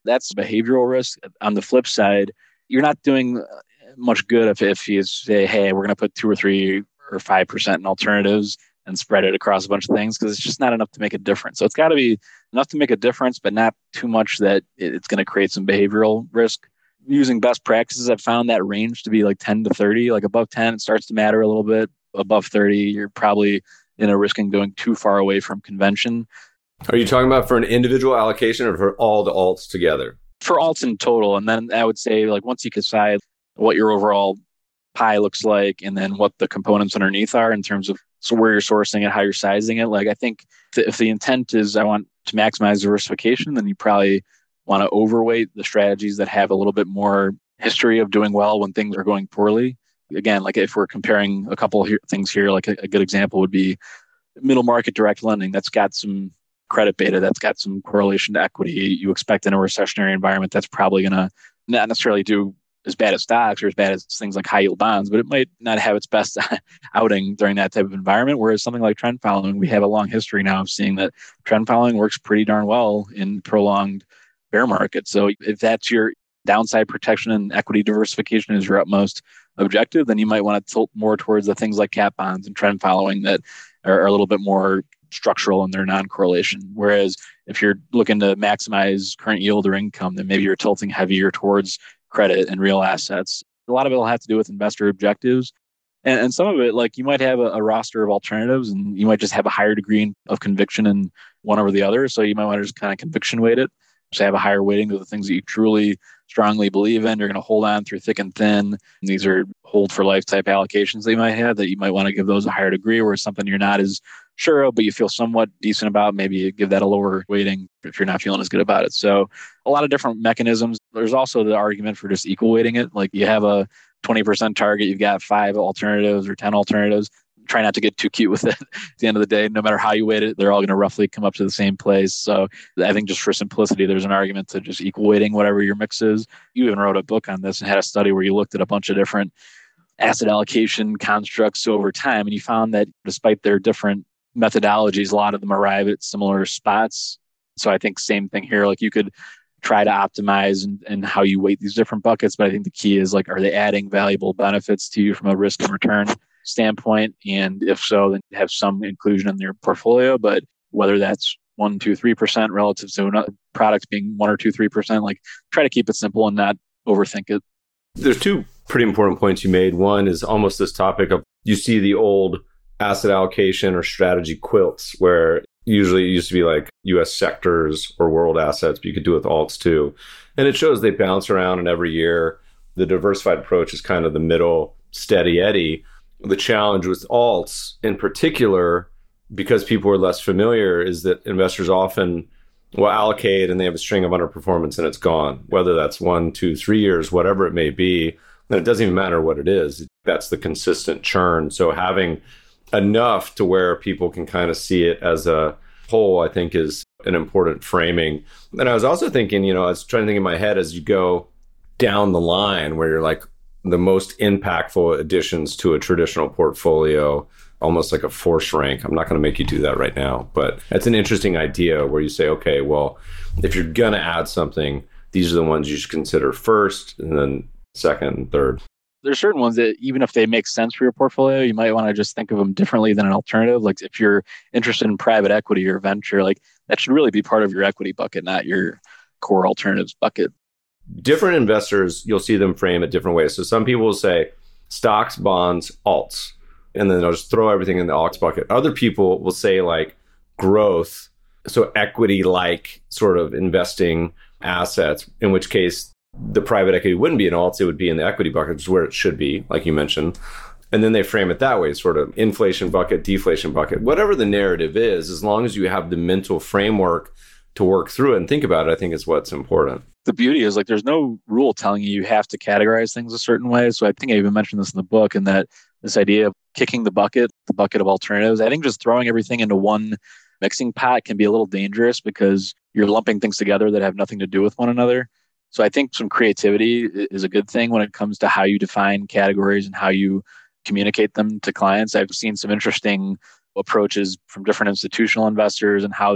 That's behavioral risk. On the flip side, you're not doing much good if, if you say, hey, we're going to put two or three or five percent in alternatives and spread it across a bunch of things, because it's just not enough to make a difference. So it's got to be enough to make a difference, but not too much that it's going to create some behavioral risk. Using best practices, I've found that range to be like ten to thirty. Like above ten, it starts to matter a little bit. Above thirty, you're probably in a risking going too far away from convention. Are you talking about for an individual allocation or for all the alts together? For alts in total. And then I would say, like, once you decide what your overall pie looks like and then what the components underneath are in terms of so where you're sourcing it, how you're sizing it. Like, I think th- if the intent is I want to maximize diversification, then you probably want to overweight the strategies that have a little bit more history of doing well when things are going poorly. Again, like if we're comparing a couple of here, things here, like a, a good example would be middle market direct lending. That's got some credit beta, that's got some correlation to equity. You expect in a recessionary environment, that's probably going to not necessarily do as bad as stocks or as bad as things like high yield bonds, but it might not have its best outing during that type of environment. Whereas something like trend following, we have a long history now of seeing that trend following works pretty darn well in prolonged bear markets. So if that's your downside protection and equity diversification is your utmost objective, then you might want to tilt more towards the things like cat bonds and trend following that are, are a little bit more structural in their non-correlation. Whereas if you're looking to maximize current yield or income, then maybe you're tilting heavier towards credit and real assets. A lot of it will have to do with investor objectives. And, and some of it, like you might have a, a roster of alternatives and you might just have a higher degree of conviction in one over the other. So you might want to just kind of conviction weight it. So have a higher weighting to the things that you truly strongly believe in. You're going to hold on through thick and thin. And these are hold for life type allocations that you might have that you might want to give those a higher degree, or something you're not as sure of, but you feel somewhat decent about. Maybe you give that a lower weighting if you're not feeling as good about it. So a lot of different mechanisms. There's also the argument for just equal weighting it. Like you have a twenty percent target, you've got five alternatives or ten alternatives. Try not to get too cute with it. At the end of the day, no matter how you weight it, they're all going to roughly come up to the same place. So I think just for simplicity, there's an argument to just equal weighting whatever your mix is. You even wrote a book on this and had a study where you looked at a bunch of different asset allocation constructs over time. And you found that despite their different methodologies, a lot of them arrive at similar spots. So I think same thing here. Like you could try to optimize and, and how you weight these different buckets. But I think the key is like, are they adding valuable benefits to you from a risk and return standpoint? And if so, then have some inclusion in your portfolio. But whether that's one, two, three percent relative to another product being one or two, three percent, like try to keep it simple and not overthink it. There's two pretty important points you made. One is almost this topic of you see the old asset allocation or strategy quilts where usually it used to be like U S sectors or world assets, but you could do it with alts too. And it shows they bounce around, and every year the diversified approach is kind of the middle steady eddy. The challenge with alts in particular, because people are less familiar, is that investors often will allocate and they have a string of underperformance and it's gone. Whether that's one, two, three years, whatever it may be, and it doesn't even matter what it is. That's the consistent churn. So having enough to where people can kind of see it as a whole, I think is an important framing. And I was also thinking, you know, I was trying to think in my head as you go down the line where you're like, the most impactful additions to a traditional portfolio, almost like a force rank. I'm not going to make you do that right now, but it's an interesting idea where you say, okay, well, if you're going to add something, these are the ones you should consider first, and then second, and third. There's certain ones that even if they make sense for your portfolio, you might want to just think of them differently than an alternative. Like if you're interested in private equity or venture, like that should really be part of your equity bucket, not your core alternatives bucket. Different investors, you'll see them frame it different ways. So some people will say stocks, bonds, alts, and then they'll just throw everything in the alts bucket. Other people will say like growth, so equity-like sort of investing assets, in which case the private equity wouldn't be in alts, it would be in the equity bucket, which is where it should be, like you mentioned. And then they frame it that way, sort of inflation bucket, deflation bucket. Whatever the narrative is, as long as you have the mental framework to work through it and think about it, I think is what's important. The beauty is like there's no rule telling you you have to categorize things a certain way. So I think I even mentioned this in the book, and that this idea of kicking the bucket, the bucket of alternatives, I think just throwing everything into one mixing pot can be a little dangerous because you're lumping things together that have nothing to do with one another. So I think some creativity is a good thing when it comes to how you define categories and how you communicate them to clients. I've seen some interesting approaches from different institutional investors and how they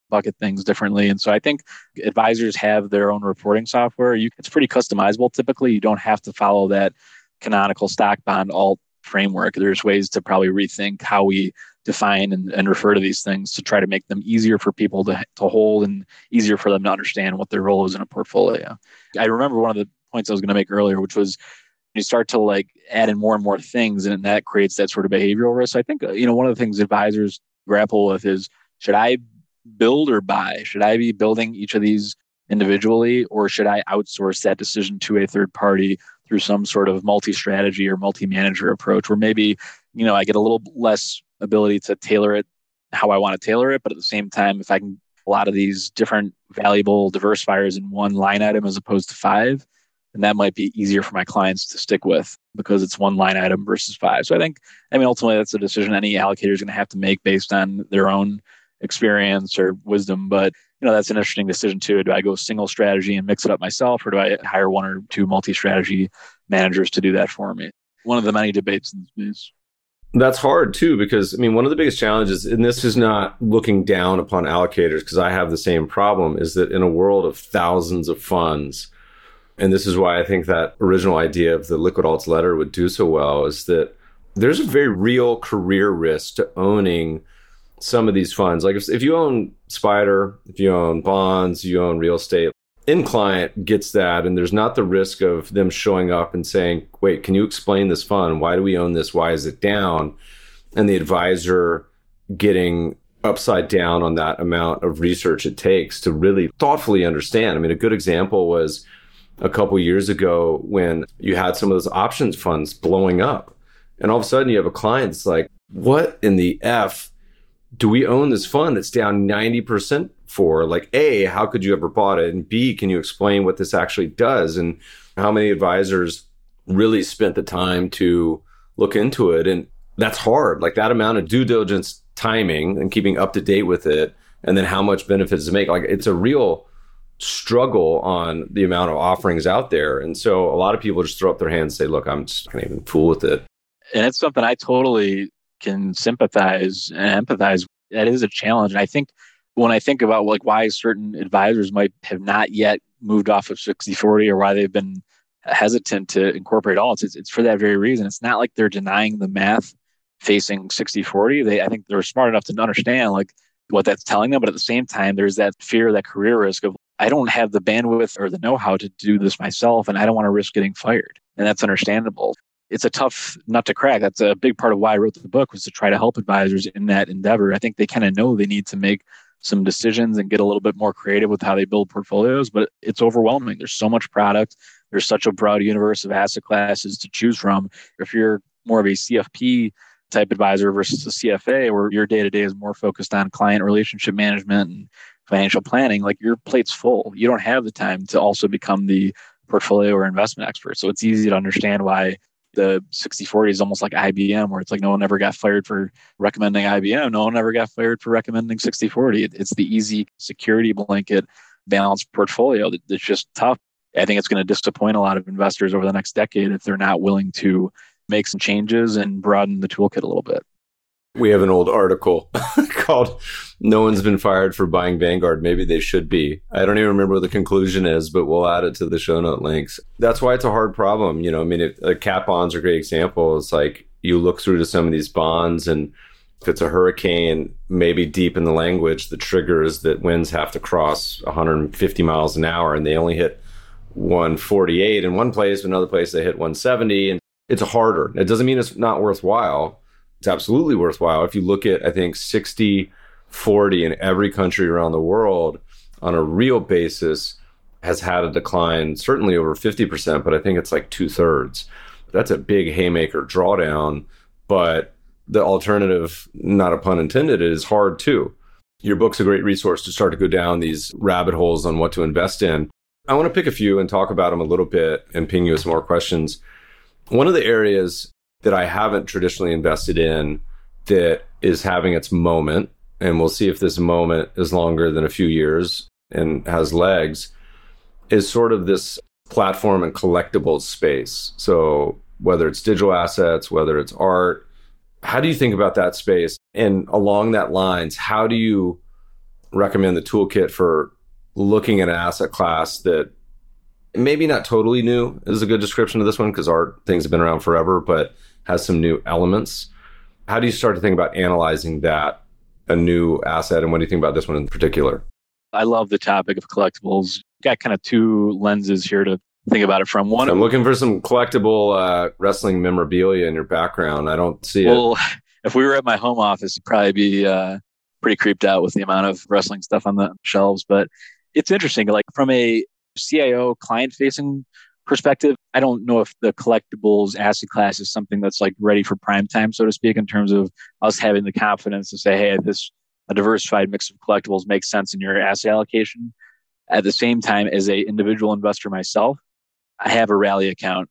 bucket things differently. And so I think advisors have their own reporting software. You, it's pretty customizable. Typically, you don't have to follow that canonical stock bond alt framework. There's ways to probably rethink how we define and, and refer to these things to try to make them easier for people to, to hold and easier for them to understand what their role is in a portfolio. I remember one of the points I was going to make earlier, which was you start to like add in more and more things, and that creates that sort of behavioral risk. So I think, you know, one of the things advisors grapple with is, should I build or buy? Should I be building each of these individually, or should I outsource that decision to a third party through some sort of multi-strategy or multi-manager approach, where maybe, you know, I get a little less ability to tailor it how I want to tailor it, but at the same time, if I can a lot of these different valuable diversifiers in one line item as opposed to five, then that might be easier for my clients to stick with because it's one line item versus five. So I think, I mean, ultimately that's a decision any allocator is going to have to make based on their own experience or wisdom. But, you know, that's an interesting decision too. Do I go single strategy and mix it up myself, or do I hire one or two multi-strategy managers to do that for me? One of the many debates in the space. That's hard too, because I mean, one of the biggest challenges, and this is not looking down upon allocators, because I have the same problem, is that in a world of thousands of funds, and this is why I think that original idea of the Liquid Alts letter would do so well, is that there's a very real career risk to owning some of these funds. Like if, if you own Spider, if you own bonds, you own real estate, end client gets that, and there's not the risk of them showing up and saying, wait, can you explain this fund? Why do we own this? Why is it down? And the advisor getting upside down on that amount of research it takes to really thoughtfully understand. I mean, a good example was a couple years ago when you had some of those options funds blowing up. And all of a sudden you have a client that's like, what in the F do we own this fund that's down ninety percent for? Like, A, how could you ever bought it? And B, can you explain what this actually does? And how many advisors really spent the time to look into it? And that's hard. Like that amount of due diligence timing and keeping up to date with it. And then how much benefits to make. Like it's a real struggle on the amount of offerings out there. And so a lot of people just throw up their hands and say, look, I'm just not even fool with it. And it's something I totally can sympathize and empathize. That is a challenge. And I think when I think about like why certain advisors might have not yet moved off of sixty forty, or why they've been hesitant to incorporate alts, it's, it's for that very reason. It's not like they're denying the math facing sixty forty. They, I think they're smart enough to understand like what that's telling them. But at the same time, there's that fear, that career risk of, I don't have the bandwidth or the know-how to do this myself, and I don't want to risk getting fired. And that's understandable. It's a tough nut to crack. That's a big part of why I wrote the book, was to try to help advisors in that endeavor. I think they kind of know they need to make some decisions and get a little bit more creative with how they build portfolios, but it's overwhelming. There's so much product. There's such a broad universe of asset classes to choose from. If you're more of a C F P type advisor versus a C F A, where your day-to-day is more focused on client relationship management and financial planning, like your plate's full. You don't have the time to also become the portfolio or investment expert. So it's easy to understand why the sixty forty is almost like I B M, where it's like no one ever got fired for recommending I B M. No one ever got fired for recommending sixty forty. It, it's the easy security blanket balanced portfolio that, that's just tough. I think it's going to disappoint a lot of investors over the next decade if they're not willing to make some changes and broaden the toolkit a little bit. We have an old article called "No One's Been Fired for Buying Vanguard. Maybe They Should Be." I don't even remember what the conclusion is, but we'll add it to the show note links. That's why it's a hard problem. You know, I mean, it, uh, cat bonds are a great example. It's like you look through to some of these bonds, and if it's a hurricane, maybe deep in the language, the trigger is that winds have to cross one hundred fifty miles an hour, and they only hit one forty-eight in one place, another place they hit one seventy, and it's harder. It doesn't mean it's not worthwhile. It's absolutely worthwhile. If you look at, I think, sixty forty in every country around the world on a real basis has had a decline, certainly over fifty percent, but I think it's like two thirds. That's a big haymaker drawdown, but the alternative, not a pun intended, is hard too. Your book's a great resource to start to go down these rabbit holes on what to invest in. I want to pick a few and talk about them a little bit and ping you with some more questions. One of the areas that I haven't traditionally invested in that is having its moment, and we'll see if this moment is longer than a few years and has legs, is sort of this platform and collectibles space. So whether it's digital assets, whether it's art, how do you think about that space? And along that lines, how do you recommend the toolkit for looking at an asset class that maybe not totally new is a good description of this one, because art things have been around forever, but has some new elements. How do you start to think about analyzing that, a new asset, and what do you think about this one in particular? I love the topic of collectibles. Got kind of two lenses here to think about it from. One, I'm looking for some collectible uh, wrestling memorabilia in your background. I don't see well, it. If we were at my home office, you'd probably be uh, pretty creeped out with the amount of wrestling stuff on the shelves. But it's interesting, like from a C I O client-facing perspective, I don't know if the collectibles asset class is something that's like ready for prime time, so to speak, in terms of us having the confidence to say, hey, this a diversified mix of collectibles makes sense in your asset allocation. At the same time, as a individual investor myself, I have a Rally account.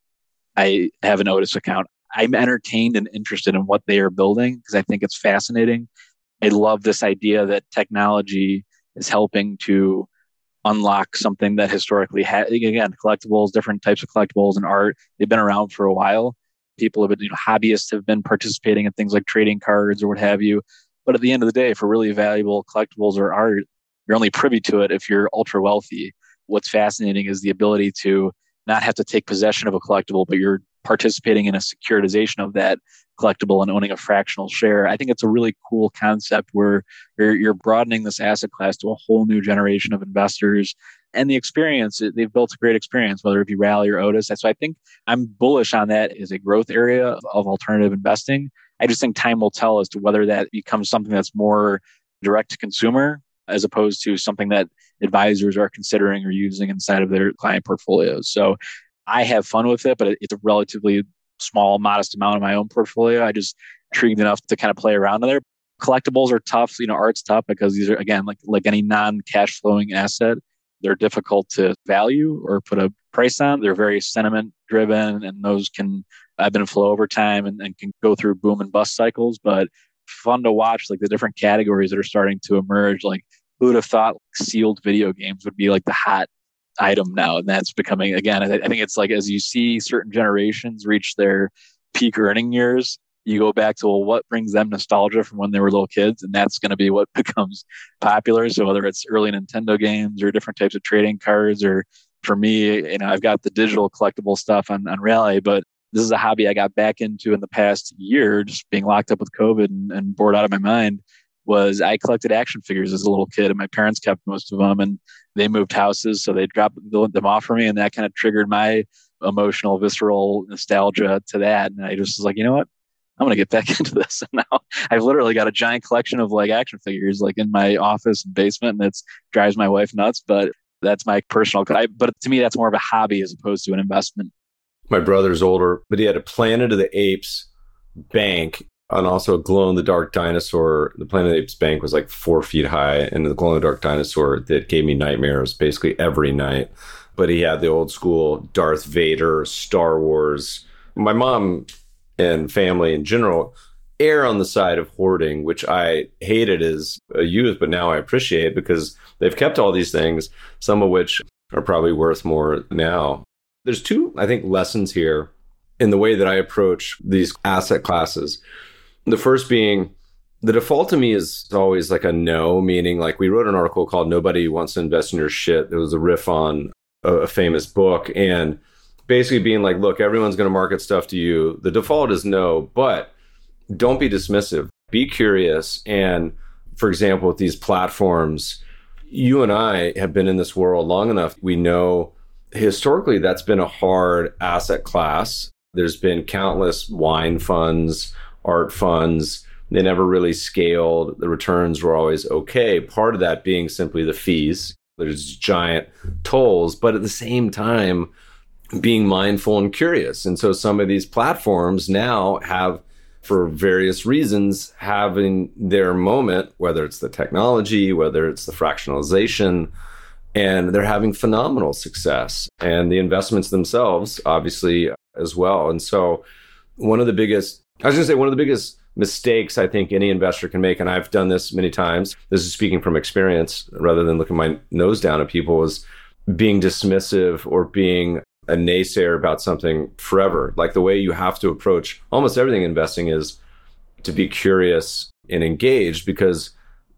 I have an Otis account. I'm entertained and interested in what they are building because I think it's fascinating. I love this idea that technology is helping to unlock something that historically had, again, collectibles, different types of collectibles and art. They've been around for a while. People have been, you know, hobbyists have been participating in things like trading cards or what have you. But at the end of the day, for really valuable collectibles or art, you're only privy to it if you're ultra wealthy. What's fascinating is the ability to not have to take possession of a collectible, but you're participating in a securitization of that collectible and owning a fractional share. I think it's a really cool concept where you're, you're broadening this asset class to a whole new generation of investors. And the experience, they've built a great experience, whether it be Rally or Otis. So I think I'm bullish on that as a growth area of alternative investing. I just think time will tell as to whether that becomes something that's more direct to consumer as opposed to something that advisors are considering or using inside of their client portfolios. So I have fun with it, but it's a relatively small, modest amount of my own portfolio. I just intrigued enough to kind of play around in there. Collectibles are tough. You know, art's tough because these are, again, like, like any non-cash flowing asset, they're difficult to value or put a price on. They're very sentiment driven, and those can ebb and flow over time and, and can go through boom and bust cycles, but fun to watch, like the different categories that are starting to emerge. Like, who would have thought sealed video games would be like the hot item now? And that's becoming, again, I think it's like, as you see certain generations reach their peak earning years, you go back to, well, what brings them nostalgia from when they were little kids? And that's going to be what becomes popular. So whether it's early Nintendo games or different types of trading cards, or for me, you know, I've got the digital collectible stuff on, on Rally, but this is a hobby I got back into in the past year, just being locked up with COVID and, and bored out of my mind. Was I collected action figures as a little kid, and my parents kept most of them, and they moved houses, so they dropped them off for me, and that kind of triggered my emotional, visceral nostalgia to that. And I just was like, you know what? I'm going to get back into this. And now I've literally got a giant collection of like action figures like in my office and basement, and it drives my wife nuts, but that's my personal, I, but to me, that's more of a hobby as opposed to an investment. My brother's older, but he had a Planet of the Apes bank and also a glow-in-the-dark dinosaur. The Planet of the Apes bank was like four feet high, and the glow-in-the-dark dinosaur that gave me nightmares basically every night. But he had the old school Darth Vader, Star Wars. My mom and family in general err on the side of hoarding, which I hated as a youth, but now I appreciate because they've kept all these things, some of which are probably worth more now. There's two, I think, lessons here in the way that I approach these asset classes. The first being, the default to me is always like a no, meaning like we wrote an article called Nobody Wants to Invest in Your Shit. It was a riff on a, a famous book, and basically being like, look, everyone's going to market stuff to you. The default is no, but don't be dismissive. Be curious. And for example, with these platforms, you and I have been in this world long enough. We know historically that's been a hard asset class. There's been countless wine funds, art funds. They never really scaled. The returns were always okay. Part of that being simply the fees. There's giant tolls, but at the same time, being mindful and curious. And so some of these platforms now have, for various reasons, having their moment, whether it's the technology, whether it's the fractionalization, and they're having phenomenal success. And the investments themselves, obviously, as well. And so one of the biggest, I was going to say, one of the biggest mistakes I think any investor can make, and I've done this many times, this is speaking from experience rather than looking my nose down at people, is being dismissive or being a naysayer about something forever. Like the way you have to approach almost everything investing is to be curious and engaged, because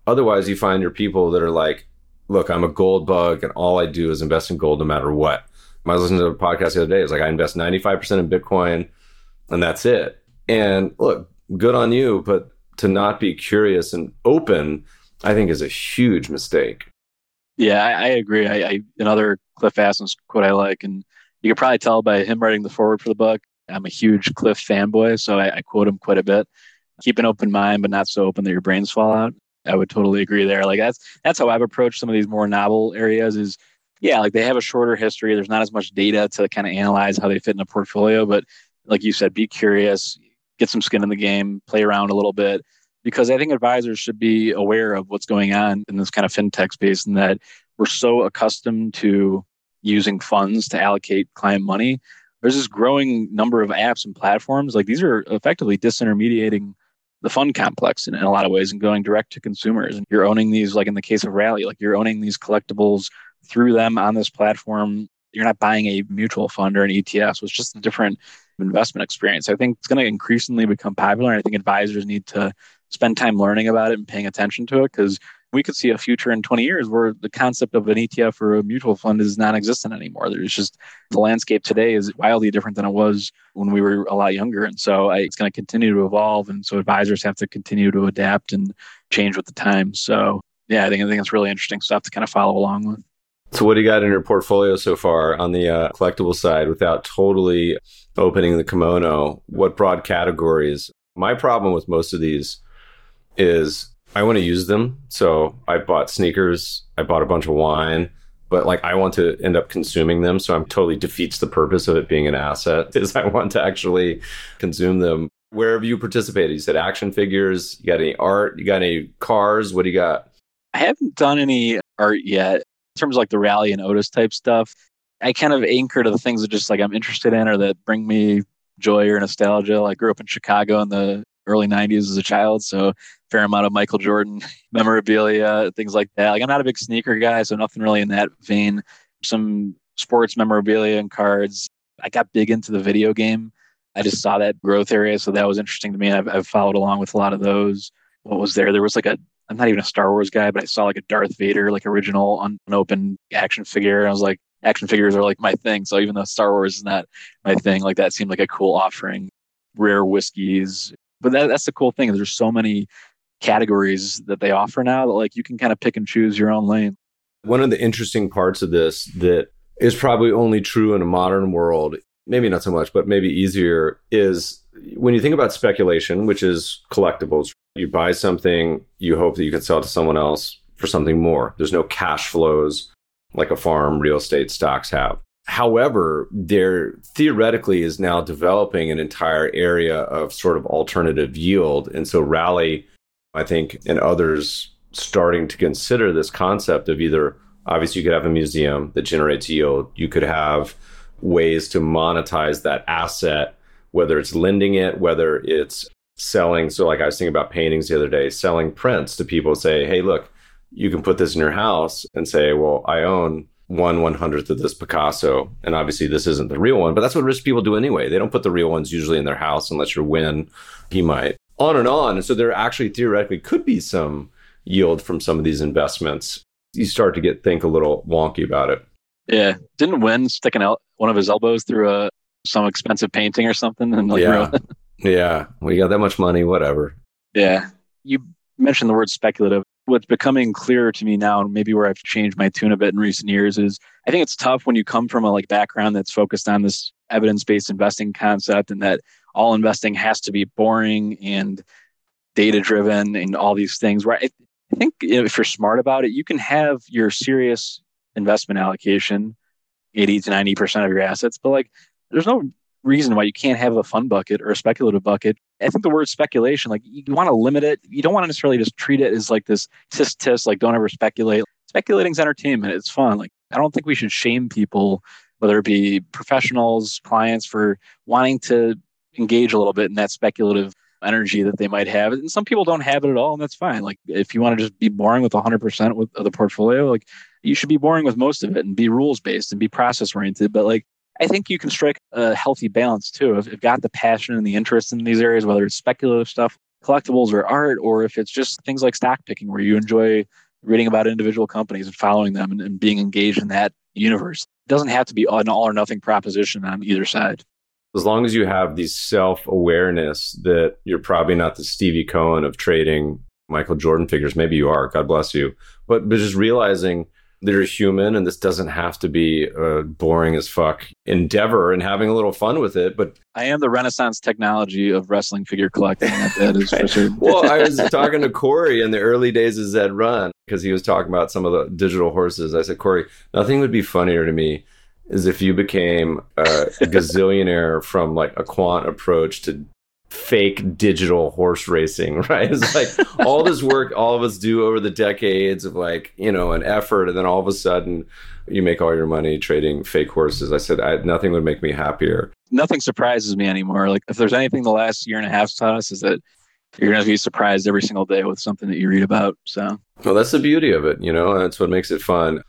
Otherwise, you find your people that are like, look, I'm a gold bug and all I do is invest in gold no matter what. I was listening to a podcast the other day. It's like, I invest ninety-five percent in Bitcoin and that's it. And look, good on you, but to not be curious and open, I think is a huge mistake. Yeah, I, I agree. I, I another Cliff Asness quote I like, and you could probably tell by him writing the foreword for the book, I'm a huge Cliff fanboy, so I, I quote him quite a bit. Keep an open mind, but not so open that your brains fall out. I would totally agree there. Like that's that's how I've approached some of these more novel areas is, yeah, like they have a shorter history. There's not as much data to kind of analyze how they fit in a portfolio. But like you said, be curious, get some skin in the game, play around a little bit. Because I think advisors should be aware of what's going on in this kind of fintech space and that we're so accustomed to using funds to allocate client money. There's this growing number of apps and platforms. Like these are effectively disintermediating the fund complex in, in a lot of ways and going direct to consumers. And you're owning these, like in the case of Rally, like you're owning these collectibles through them on this platform. You're not buying a mutual fund or an E T F. So it's just a different investment experience. I think it's going to increasingly become popular. And I think advisors need to spend time learning about it and paying attention to it because we could see a future in twenty years where the concept of an E T F or a mutual fund is non-existent anymore. There's just the landscape today is wildly different than it was when we were a lot younger. And so I, it's going to continue to evolve. And so advisors have to continue to adapt and change with the times. So yeah, I think, I think it's really interesting stuff to kind of follow along with. So what do you got in your portfolio so far on the uh, collectible side without totally opening the kimono? What broad categories? My problem with most of these is I want to use them. So I bought sneakers, I bought a bunch of wine, but like I want to end up consuming them. So I'm totally defeats the purpose of it being an asset is I want to actually consume them. Where have you participated? You said action figures, you got any art, you got any cars? What do you got? I haven't done any art yet. In terms of like the Rally and Otis type stuff, I kind of anchor to the things that just like I'm interested in or that bring me joy or nostalgia. I grew up in Chicago in the early nineties as a child, so fair amount of Michael Jordan memorabilia, things like that. Like I'm not a big sneaker guy, so nothing really in that vein. Some sports memorabilia and cards. I got big into the video game. I just saw that growth area, so that was interesting to me. I've, I've followed along with a lot of those. What was there? There was like a, I'm not even a Star Wars guy, but I saw like a Darth Vader, like original unopened action figure. And I was like, action figures are like my thing. So even though Star Wars is not my thing, like that seemed like a cool offering. Rare whiskeys. But that, that's the cool thing. There's so many categories that they offer now that like you can kind of pick and choose your own lane. One of the interesting parts of this that is probably only true in a modern world, maybe not so much, but maybe easier, is when you think about speculation, which is collectibles. You buy something, you hope that you can sell it to someone else for something more. There's no cash flows like a farm, real estate, stocks have. However, there theoretically is now developing an entire area of sort of alternative yield. And so Rally, I think, and others starting to consider this concept of either, obviously you could have a museum that generates yield. You could have ways to monetize that asset, whether it's lending it, whether it's selling. So like I was thinking about paintings the other day, selling prints to people, say, hey, look, you can put this in your house and say, well, I own one one hundredth of this Picasso. And obviously this isn't the real one, but that's what rich people do anyway. They don't put the real ones usually in their house unless you're Win, he might. On and on. And so there actually theoretically could be some yield from some of these investments. You start to get think a little wonky about it. Yeah. Didn't Win stick an el- one of his elbows through a some expensive painting or something? And like, yeah. Yeah. Well, you got that much money, whatever. Yeah. You mentioned the word speculative. What's becoming clearer to me now, and maybe where I've changed my tune a bit in recent years, is I think it's tough when you come from a like background that's focused on this evidence-based investing concept and that all investing has to be boring and data-driven and all these things. Right? I, I think you know, if you're smart about it, you can have your serious investment allocation, eighty to ninety percent of your assets, but like there's no reason why you can't have a fund bucket or a speculative bucket. I think the word speculation, like you want to limit it. You don't want to necessarily just treat it as like this tis tis, like don't ever speculate. Speculating is entertainment. It's fun. Like I don't think we should shame people, whether it be professionals, clients, for wanting to engage a little bit in that speculative energy that they might have. And some people don't have it at all, and that's fine. Like if you want to just be boring with one hundred percent with, of the portfolio, like you should be boring with most of it and be rules-based and be process-oriented. But like I think you can strike a healthy balance too. If you've got the passion and the interest in these areas, whether it's speculative stuff collectibles or art, or if it's just things like stock picking, where you enjoy reading about individual companies and following them and, and being engaged in that universe. It doesn't have to be an all or nothing proposition on either side. As long as you have the self-awareness that you're probably not the Stevie Cohen of trading Michael Jordan figures. Maybe you are, God bless you. But, but just realizing that you're human and this doesn't have to be a boring as fuck endeavor, and having a little fun with it. But I am the Renaissance technology of wrestling figure collecting. That, that is for sure. Well, I was talking to Corey in the early days of Zed Run, because he was talking about some of the digital horses. I said, Corey, nothing would be funnier to me is if you became a gazillionaire from like a quant approach to fake digital horse racing, right? It's like all this work all of us do over the decades of like, you know, an effort, and then all of a sudden you make all your money trading fake horses. I said, I, nothing would make me happier. Nothing surprises me anymore. Like, if there's anything the last year and a half taught us, is that you're going to be surprised every single day with something that you read about. So, well, that's the beauty of it, you know, that's what makes it fun.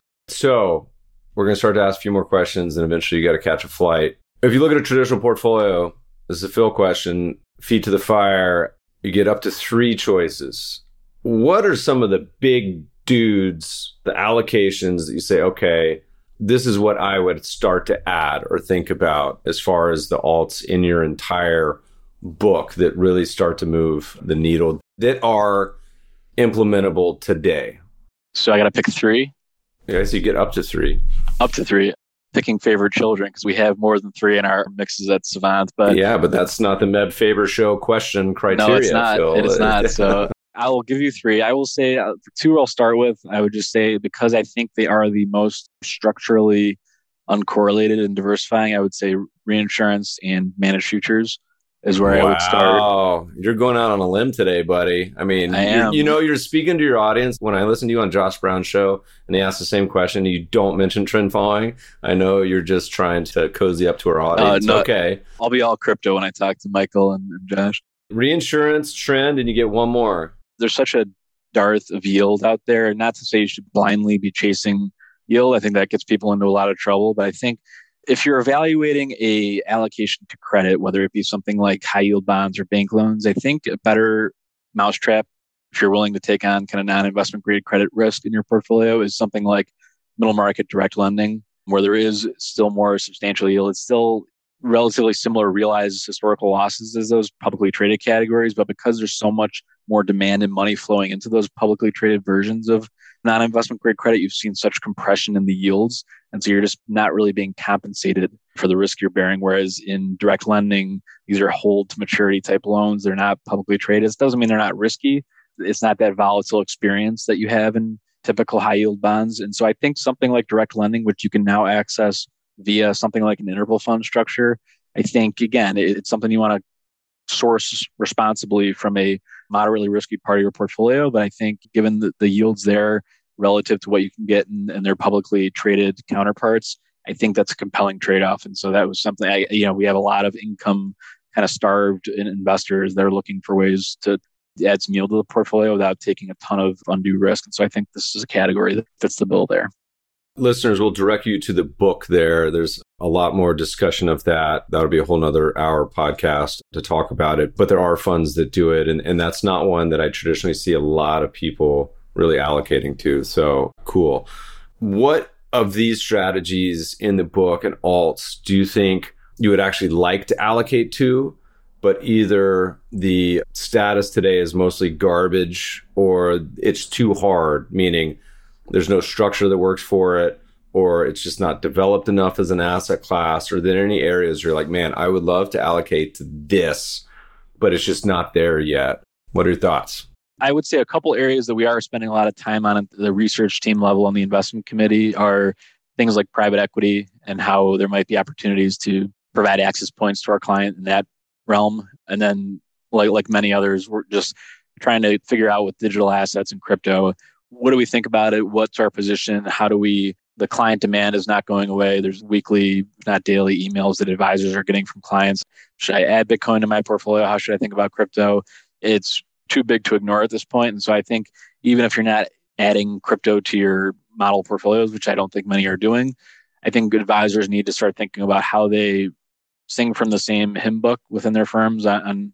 So we're going to start to ask a few more questions, and eventually you got to catch a flight. If you look at a traditional portfolio, this is a Phil question, feet to the fire, you get up to three choices. What are some of the big dudes, the allocations that you say, okay, this is what I would start to add or think about as far as the alts in your entire book that really start to move the needle, that are implementable today? So I got to pick three? Yeah, so you get up to three. Up to three. Picking favorite children, because we have more than three in our mixes at Savant. But yeah, but that's not the Meb Faber show question criteria. No, it's not. Phil. It is not. So I will give you three. I will say uh, two I'll start with. I would just say, because I think they are the most structurally uncorrelated and diversifying, I would say reinsurance and managed futures is where wow. I would start. Oh, you're going out on a limb today, buddy. I mean, I am. You know, you're speaking to your audience. When I listen to you on Josh Brown's show and they ask the same question, you don't mention trend following. I know you're just trying to cozy up to our audience. Uh, no, okay. I'll be all crypto when I talk to Michael and, and Josh. Reinsurance, trend, and you get one more. There's such a dearth of yield out there. Not to say you should blindly be chasing yield. I think that gets people into a lot of trouble. But I think if you're evaluating a allocation to credit, whether it be something like high yield bonds or bank loans, I think a better mousetrap, if you're willing to take on kind of non-investment grade credit risk in your portfolio, is something like middle market direct lending, where there is still more substantial yield. It's still relatively similar realized historical losses as those publicly traded categories, but because there's so much more demand and money flowing into those publicly traded versions of non-investment grade credit, you've seen such compression in the yields. And so you're just not really being compensated for the risk you're bearing. Whereas in direct lending, these are hold to maturity type loans. They're not publicly traded. It doesn't mean they're not risky. It's not that volatile experience that you have in typical high yield bonds. And so I think something like direct lending, which you can now access via something like an interval fund structure, I think, again, it's something you want to source responsibly from a moderately risky part of your portfolio. But I think given the, the yields there relative to what you can get in, in their publicly traded counterparts, I think that's a compelling trade-off. And so that was something, I, you know, we have a lot of income kind of starved investors that are looking for ways to add some yield to the portfolio without taking a ton of undue risk. And so I think this is a category that fits the bill there. Listeners, will direct you to the book there. There's a lot more discussion of that. That'll be a whole nother hour podcast to talk about it. But there are funds that do it. And, and that's not one that I traditionally see a lot of people really allocating to. So cool. What of these strategies in the book and alts do you think you would actually like to allocate to, but either the status today is mostly garbage or it's too hard, meaning there's no structure that works for it, or it's just not developed enough as an asset class? Or are there any areas you're like, man, I would love to allocate to this, but it's just not there yet? What are your thoughts? I would say a couple areas that we are spending a lot of time on at the research team level on the investment committee are things like private equity and how there might be opportunities to provide access points to our client in that realm. And then like, like many others, we're just trying to figure out with digital assets and crypto, what do we think about it? What's our position? How do we, the client demand is not going away. There's weekly, not daily emails that advisors are getting from clients. Should I add Bitcoin to my portfolio? How should I think about crypto? It's too big to ignore at this point. And so I think even if you're not adding crypto to your model portfolios, which I don't think many are doing, I think good advisors need to start thinking about how they sing from the same hymn book within their firms on, on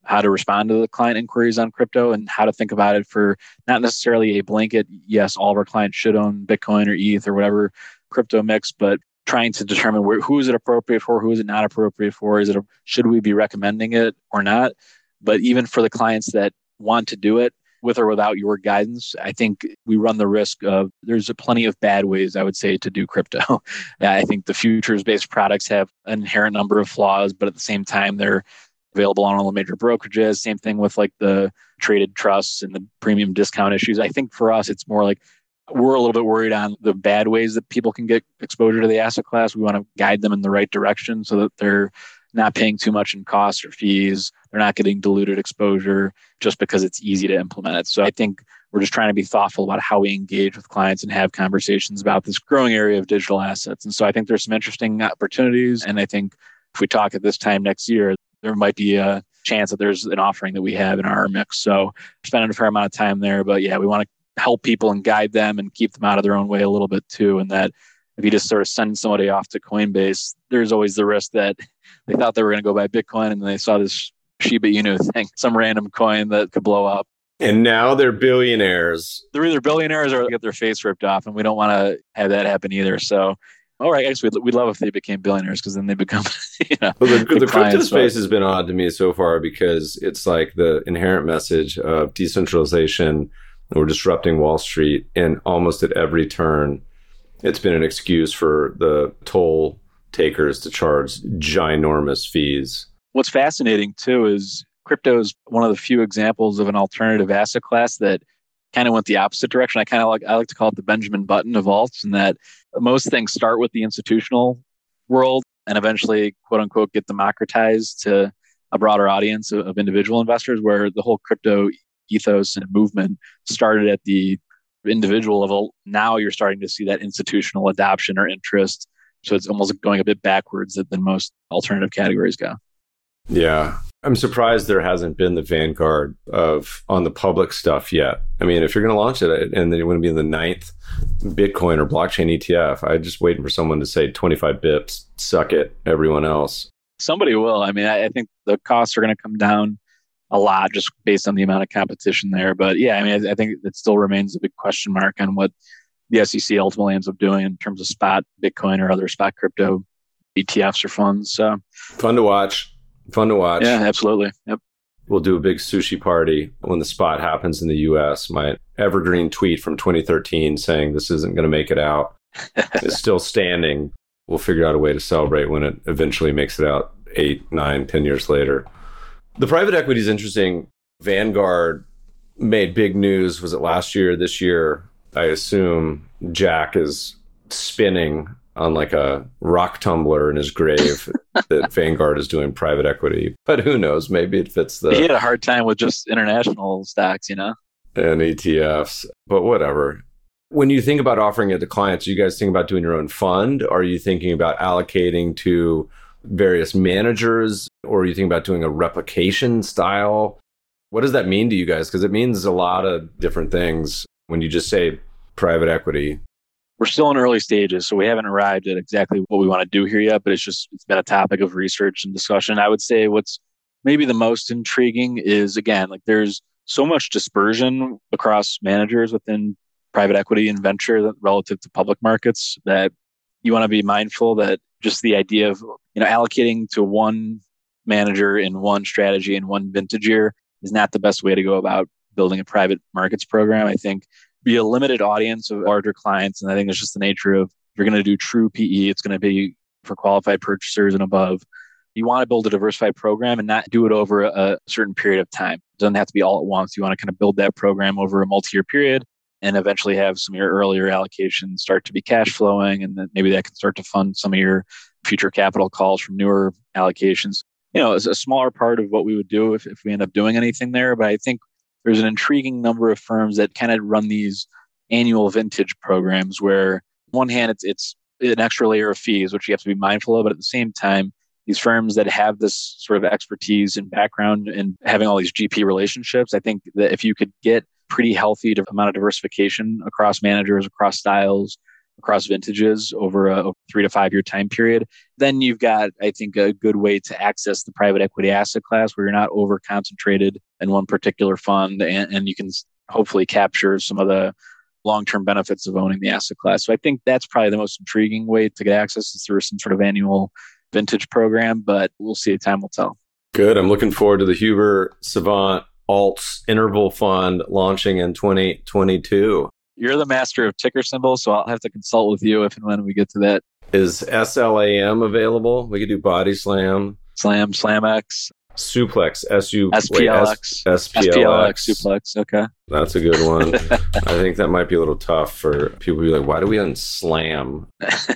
how to respond to the client inquiries on crypto and how to think about it for not necessarily a blanket, yes, all of our clients should own Bitcoin or E T H or whatever crypto mix, but trying to determine where, who is it appropriate for, who is it not appropriate for, is it a, should we be recommending it or not? But even for the clients that want to do it with or without your guidance, I think we run the risk of there's plenty of bad ways, I would say, to do crypto. I think the futures-based products have an inherent number of flaws, but at the same time, they're available on all the major brokerages. Same thing with like the traded trusts and the premium discount issues. I think for us, it's more like we're a little bit worried on the bad ways that people can get exposure to the asset class. We want to guide them in the right direction so that they're not paying too much in costs or fees. They're not getting diluted exposure just because it's easy to implement it. So I think we're just trying to be thoughtful about how we engage with clients and have conversations about this growing area of digital assets. And so I think there's some interesting opportunities. And I think if we talk at this time next year, there might be a chance that there's an offering that we have in our mix. So we're spending a fair amount of time there. But yeah, we want to help people and guide them and keep them out of their own way a little bit too. And that if you just sort of send somebody off to Coinbase, there's always the risk that they thought they were going to go buy Bitcoin and then they saw this Shiba Inu thing, some random coin that could blow up. And now they're billionaires. They're either billionaires or get their face ripped off. And we don't want to have that happen either. So, all right, I guess we'd, we'd love if they became billionaires because then they become, you know. Well, the the crypto clients, space but has been odd to me so far because it's like the inherent message of decentralization or disrupting Wall Street. And almost at every turn, it's been an excuse for the toll takers to charge ginormous fees. What's fascinating too is crypto is one of the few examples of an alternative asset class that kind of went the opposite direction. I kind of like, I like to call it the Benjamin Button of alts, in that most things start with the institutional world and eventually, quote unquote, get democratized to a broader audience of, of individual investors, where the whole crypto ethos and movement started at the individual level. Now you're starting to see that institutional adoption or interest. So it's almost going a bit backwards than most alternative categories go. Yeah. I'm surprised there hasn't been the vanguard of on the public stuff yet. I mean, if you're going to launch it and then you're going to be in the ninth Bitcoin or blockchain E T F, I'm just waiting for someone to say twenty-five bips, suck it, everyone else. Somebody will. I mean, I, I think the costs are going to come down a lot just based on the amount of competition there. But yeah, I mean, I, I think it still remains a big question mark on what the S E C ultimately ends up doing in terms of spot Bitcoin or other spot crypto E T Fs or funds. So fun to watch. Fun to watch. Yeah, absolutely. Yep. We'll do a big sushi party when the spot happens in the U S. My evergreen tweet from twenty thirteen saying this isn't going to make it out is still standing. We'll figure out a way to celebrate when it eventually makes it out eight, nine, ten years later. The private equity is interesting. Vanguard made big news. Was it last year, this year? I assume Jack is spinning on like a rock tumbler in his grave that Vanguard is doing private equity. But who knows? Maybe it fits the... He had a hard time with just international stocks, you know? And E T Fs. But whatever. When you think about offering it to clients, are you guys think about doing your own fund? Are you thinking about allocating to various managers? Or are you thinking about doing a replication style? What does that mean to you guys? Because it means a lot of different things when you just say private equity. We're still in early stages, so we haven't arrived at exactly what we want to do here yet, but it's just, it's been a topic of research and discussion. I would say what's maybe the most intriguing is, again, like there's so much dispersion across managers within private equity and venture that relative to public markets that you want to be mindful that just the idea of, you know, allocating to one manager in one strategy in one vintage year is not the best way to go about building a private markets program. I think be a limited audience of larger clients. And I think it's just the nature of, if you're going to do true P E, it's going to be for qualified purchasers and above. You want to build a diversified program and not do it over a certain period of time. It doesn't have to be all at once. You want to kind of build that program over a multi-year period and eventually have some of your earlier allocations start to be cash flowing. And then maybe that can start to fund some of your future capital calls from newer allocations. You know, it's a smaller part of what we would do if, if we end up doing anything there. But I think there's an intriguing number of firms that kind of run these annual vintage programs where, on one hand, it's it's an extra layer of fees, which you have to be mindful of. But at the same time, these firms that have this sort of expertise and background in having all these G P relationships, I think that if you could get pretty healthy amount of diversification across managers, across styles, across vintages over a three to five year time period, then you've got, I think, a good way to access the private equity asset class where you're not over concentrated in one particular fund, and, and you can hopefully capture some of the long-term benefits of owning the asset class. So I think that's probably the most intriguing way to get access is through some sort of annual vintage program, but we'll see. Time will tell. Good. I'm looking forward to the Huber Savant Alts Interval Fund launching in twenty twenty-two. You're the master of ticker symbols, so I'll have to consult with you if and when we get to that. Is S L A M available? We could do Body Slam. Slam, SlamX. Suplex, S U S P L X. Wait, S- S P L X. Suplex, okay. That's a good one. I think that might be a little tough for people to be like, why do we unslam?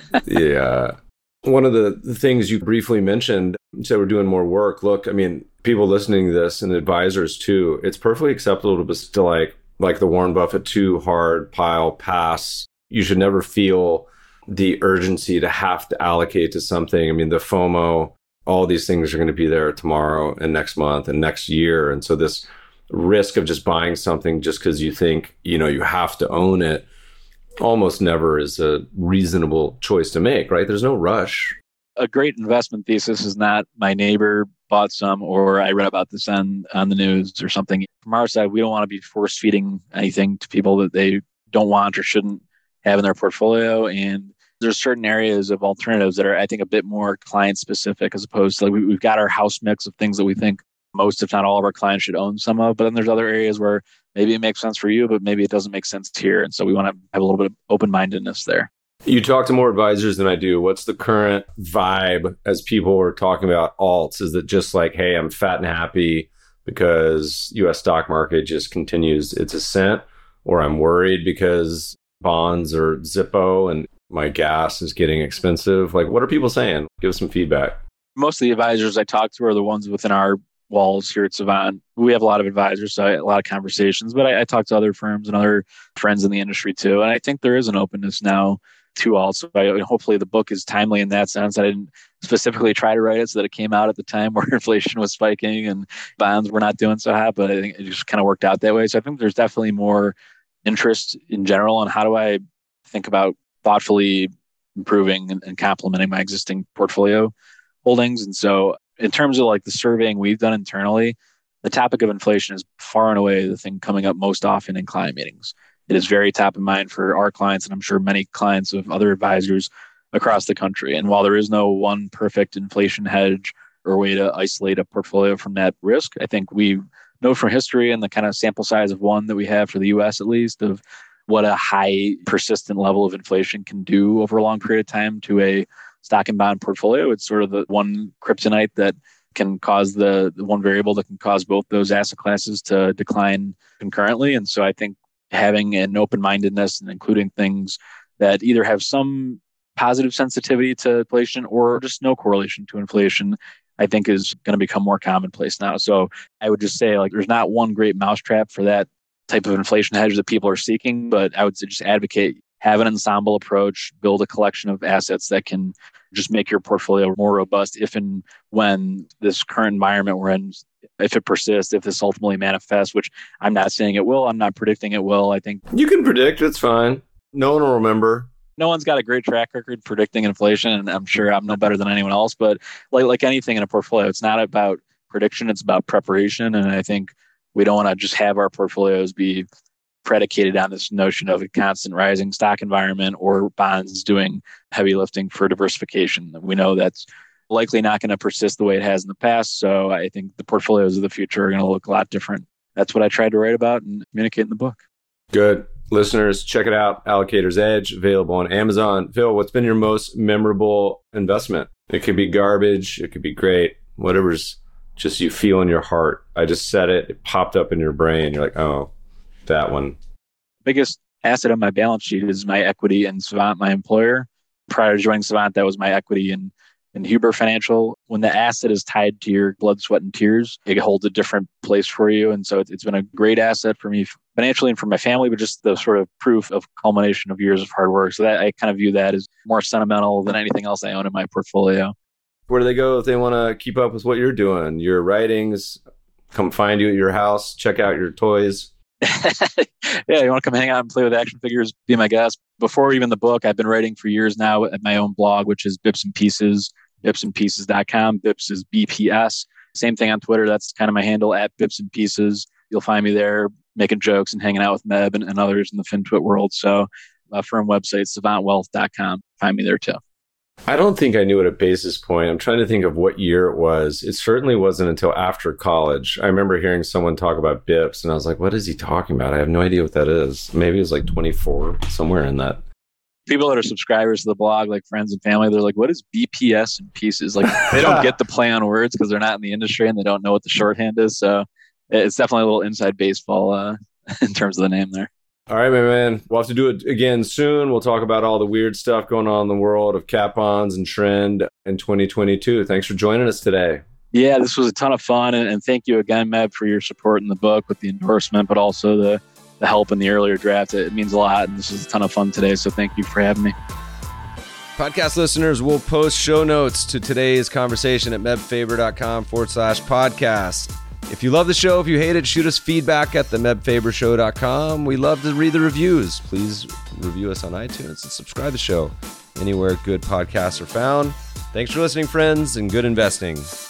Yeah. One of the, the things you briefly mentioned, you said we're doing more work. Look, I mean, people listening to this and advisors too, it's perfectly acceptable to, to like, like the Warren Buffett too hard pile pass. You should never feel the urgency to have to allocate to something. I mean, the FOMO, all these things are going to be there tomorrow and next month and next year. And so this risk of just buying something just because you think, you know, you have to own it almost never is a reasonable choice to make, right? There's no rush. A great investment thesis is not my neighbor bought some or I read about this on, on the news or something. From our side, we don't want to be force feeding anything to people that they don't want or shouldn't have in their portfolio. And there's certain areas of alternatives that are, I think, a bit more client specific as opposed to like we, we've got our house mix of things that we think most, if not all of our clients should own some of. But then there's other areas where maybe it makes sense for you, but maybe it doesn't make sense here. And so we want to have a little bit of open-mindedness there. You talk to more advisors than I do. What's the current vibe as people are talking about alts? Is it just like, hey, I'm fat and happy because U S stock market just continues its ascent? Or I'm worried because bonds are Zippo and my gas is getting expensive? Like, what are people saying? Give us some feedback. Most of the advisors I talk to are the ones within our walls here at Savant. We have a lot of advisors, so I, a lot of conversations, but I, I talk to other firms and other friends in the industry too. And I think there is an openness now to also, I, hopefully the book is timely in that sense. I didn't specifically try to write it so that it came out at the time where inflation was spiking and bonds were not doing so hot, but I think it just kind of worked out that way. So I think there's definitely more interest in general on how do I think about thoughtfully improving and, and complementing my existing portfolio holdings. And so in terms of like the surveying we've done internally, the topic of inflation is far and away the thing coming up most often in client meetings. It is very top of mind for our clients, and I'm sure many clients of other advisors across the country. And while there is no one perfect inflation hedge or way to isolate a portfolio from that risk, I think we know from history and the kind of sample size of one that we have for the U S at least of what a high persistent level of inflation can do over a long period of time to a stock and bond portfolio. It's sort of the one kryptonite that can cause the, the one variable that can cause both those asset classes to decline concurrently. And so I think having an open-mindedness and including things that either have some positive sensitivity to inflation or just no correlation to inflation, I think is going to become more commonplace now. So I would just say like there's not one great mousetrap for that type of inflation hedge that people are seeking, but I would just advocate have an ensemble approach, build a collection of assets that can just make your portfolio more robust if and when this current environment we're in, if it persists, if this ultimately manifests, which I'm not saying it will, I'm not predicting it will. I think you can predict, it's fine. No one will remember. No one's got a great track record predicting inflation, and I'm sure I'm no better than anyone else. But like like anything in a portfolio, it's not about prediction, it's about preparation. And I think we don't want to just have our portfolios be predicated on this notion of a constant rising stock environment or bonds doing heavy lifting for diversification. We know that's likely not going to persist the way it has in the past. So I think the portfolios of the future are going to look a lot different. That's what I tried to write about and communicate in the book. Good. Listeners, check it out. Allocator's Edge, available on Amazon. Phil, what's been your most memorable investment? It could be garbage. It could be great. Whatever's just you feel in your heart. I just said it. It popped up in your brain. You're like, oh, that one. Biggest asset on my balance sheet is my equity in Savant, my employer. Prior to joining Savant, that was my equity in, in Huber Financial. When the asset is tied to your blood, sweat, and tears, it holds a different place for you. And so it's, it's been a great asset for me financially and for my family, but just the sort of proof of culmination of years of hard work. So that I kind of view that as more sentimental than anything else I own in my portfolio. Where do they go if they want to keep up with what you're doing? Your writings, come find you at your house, check out your toys. Yeah, you want to come hang out and play with action figures, be my guest. Before even the book, I've been writing for years now at my own blog, which is Bips and Pieces, bips and pieces dot com. Bips is B P S. Same thing on Twitter. That's kind of my handle, at Bips and Pieces. You'll find me there making jokes and hanging out with Meb and, and others in the FinTwit world. So uh, firm website, savant wealth dot com. Find me there too. I don't think I knew it at basis point. I'm trying to think of what year it was. It certainly wasn't until after college. I remember hearing someone talk about B I P S, and I was like, what is he talking about? I have no idea what that is. Maybe it was like twenty-four, somewhere in that. People that are subscribers to the blog, like friends and family, they're like, what is B P S and Pieces? Like, they don't get the play on words because they're not in the industry and they don't know what the shorthand is. So it's definitely a little inside baseball uh, in terms of the name there. All right, my man. We'll have to do it again soon. We'll talk about all the weird stuff going on in the world of cat bonds and trend in twenty twenty-two. Thanks for joining us today. Yeah, this was a ton of fun. And, and thank you again, Meb, for your support in the book with the endorsement, but also the, the help in the earlier draft. It, it means a lot. And this was a ton of fun today. So thank you for having me. Podcast listeners will post show notes to today's conversation at mebfaber.com forward slash podcast. If you love the show, if you hate it, shoot us feedback at the meb faber show dot com. We love to read the reviews. Please review us on iTunes and subscribe to the show anywhere good podcasts are found. Thanks for listening, friends, and good investing.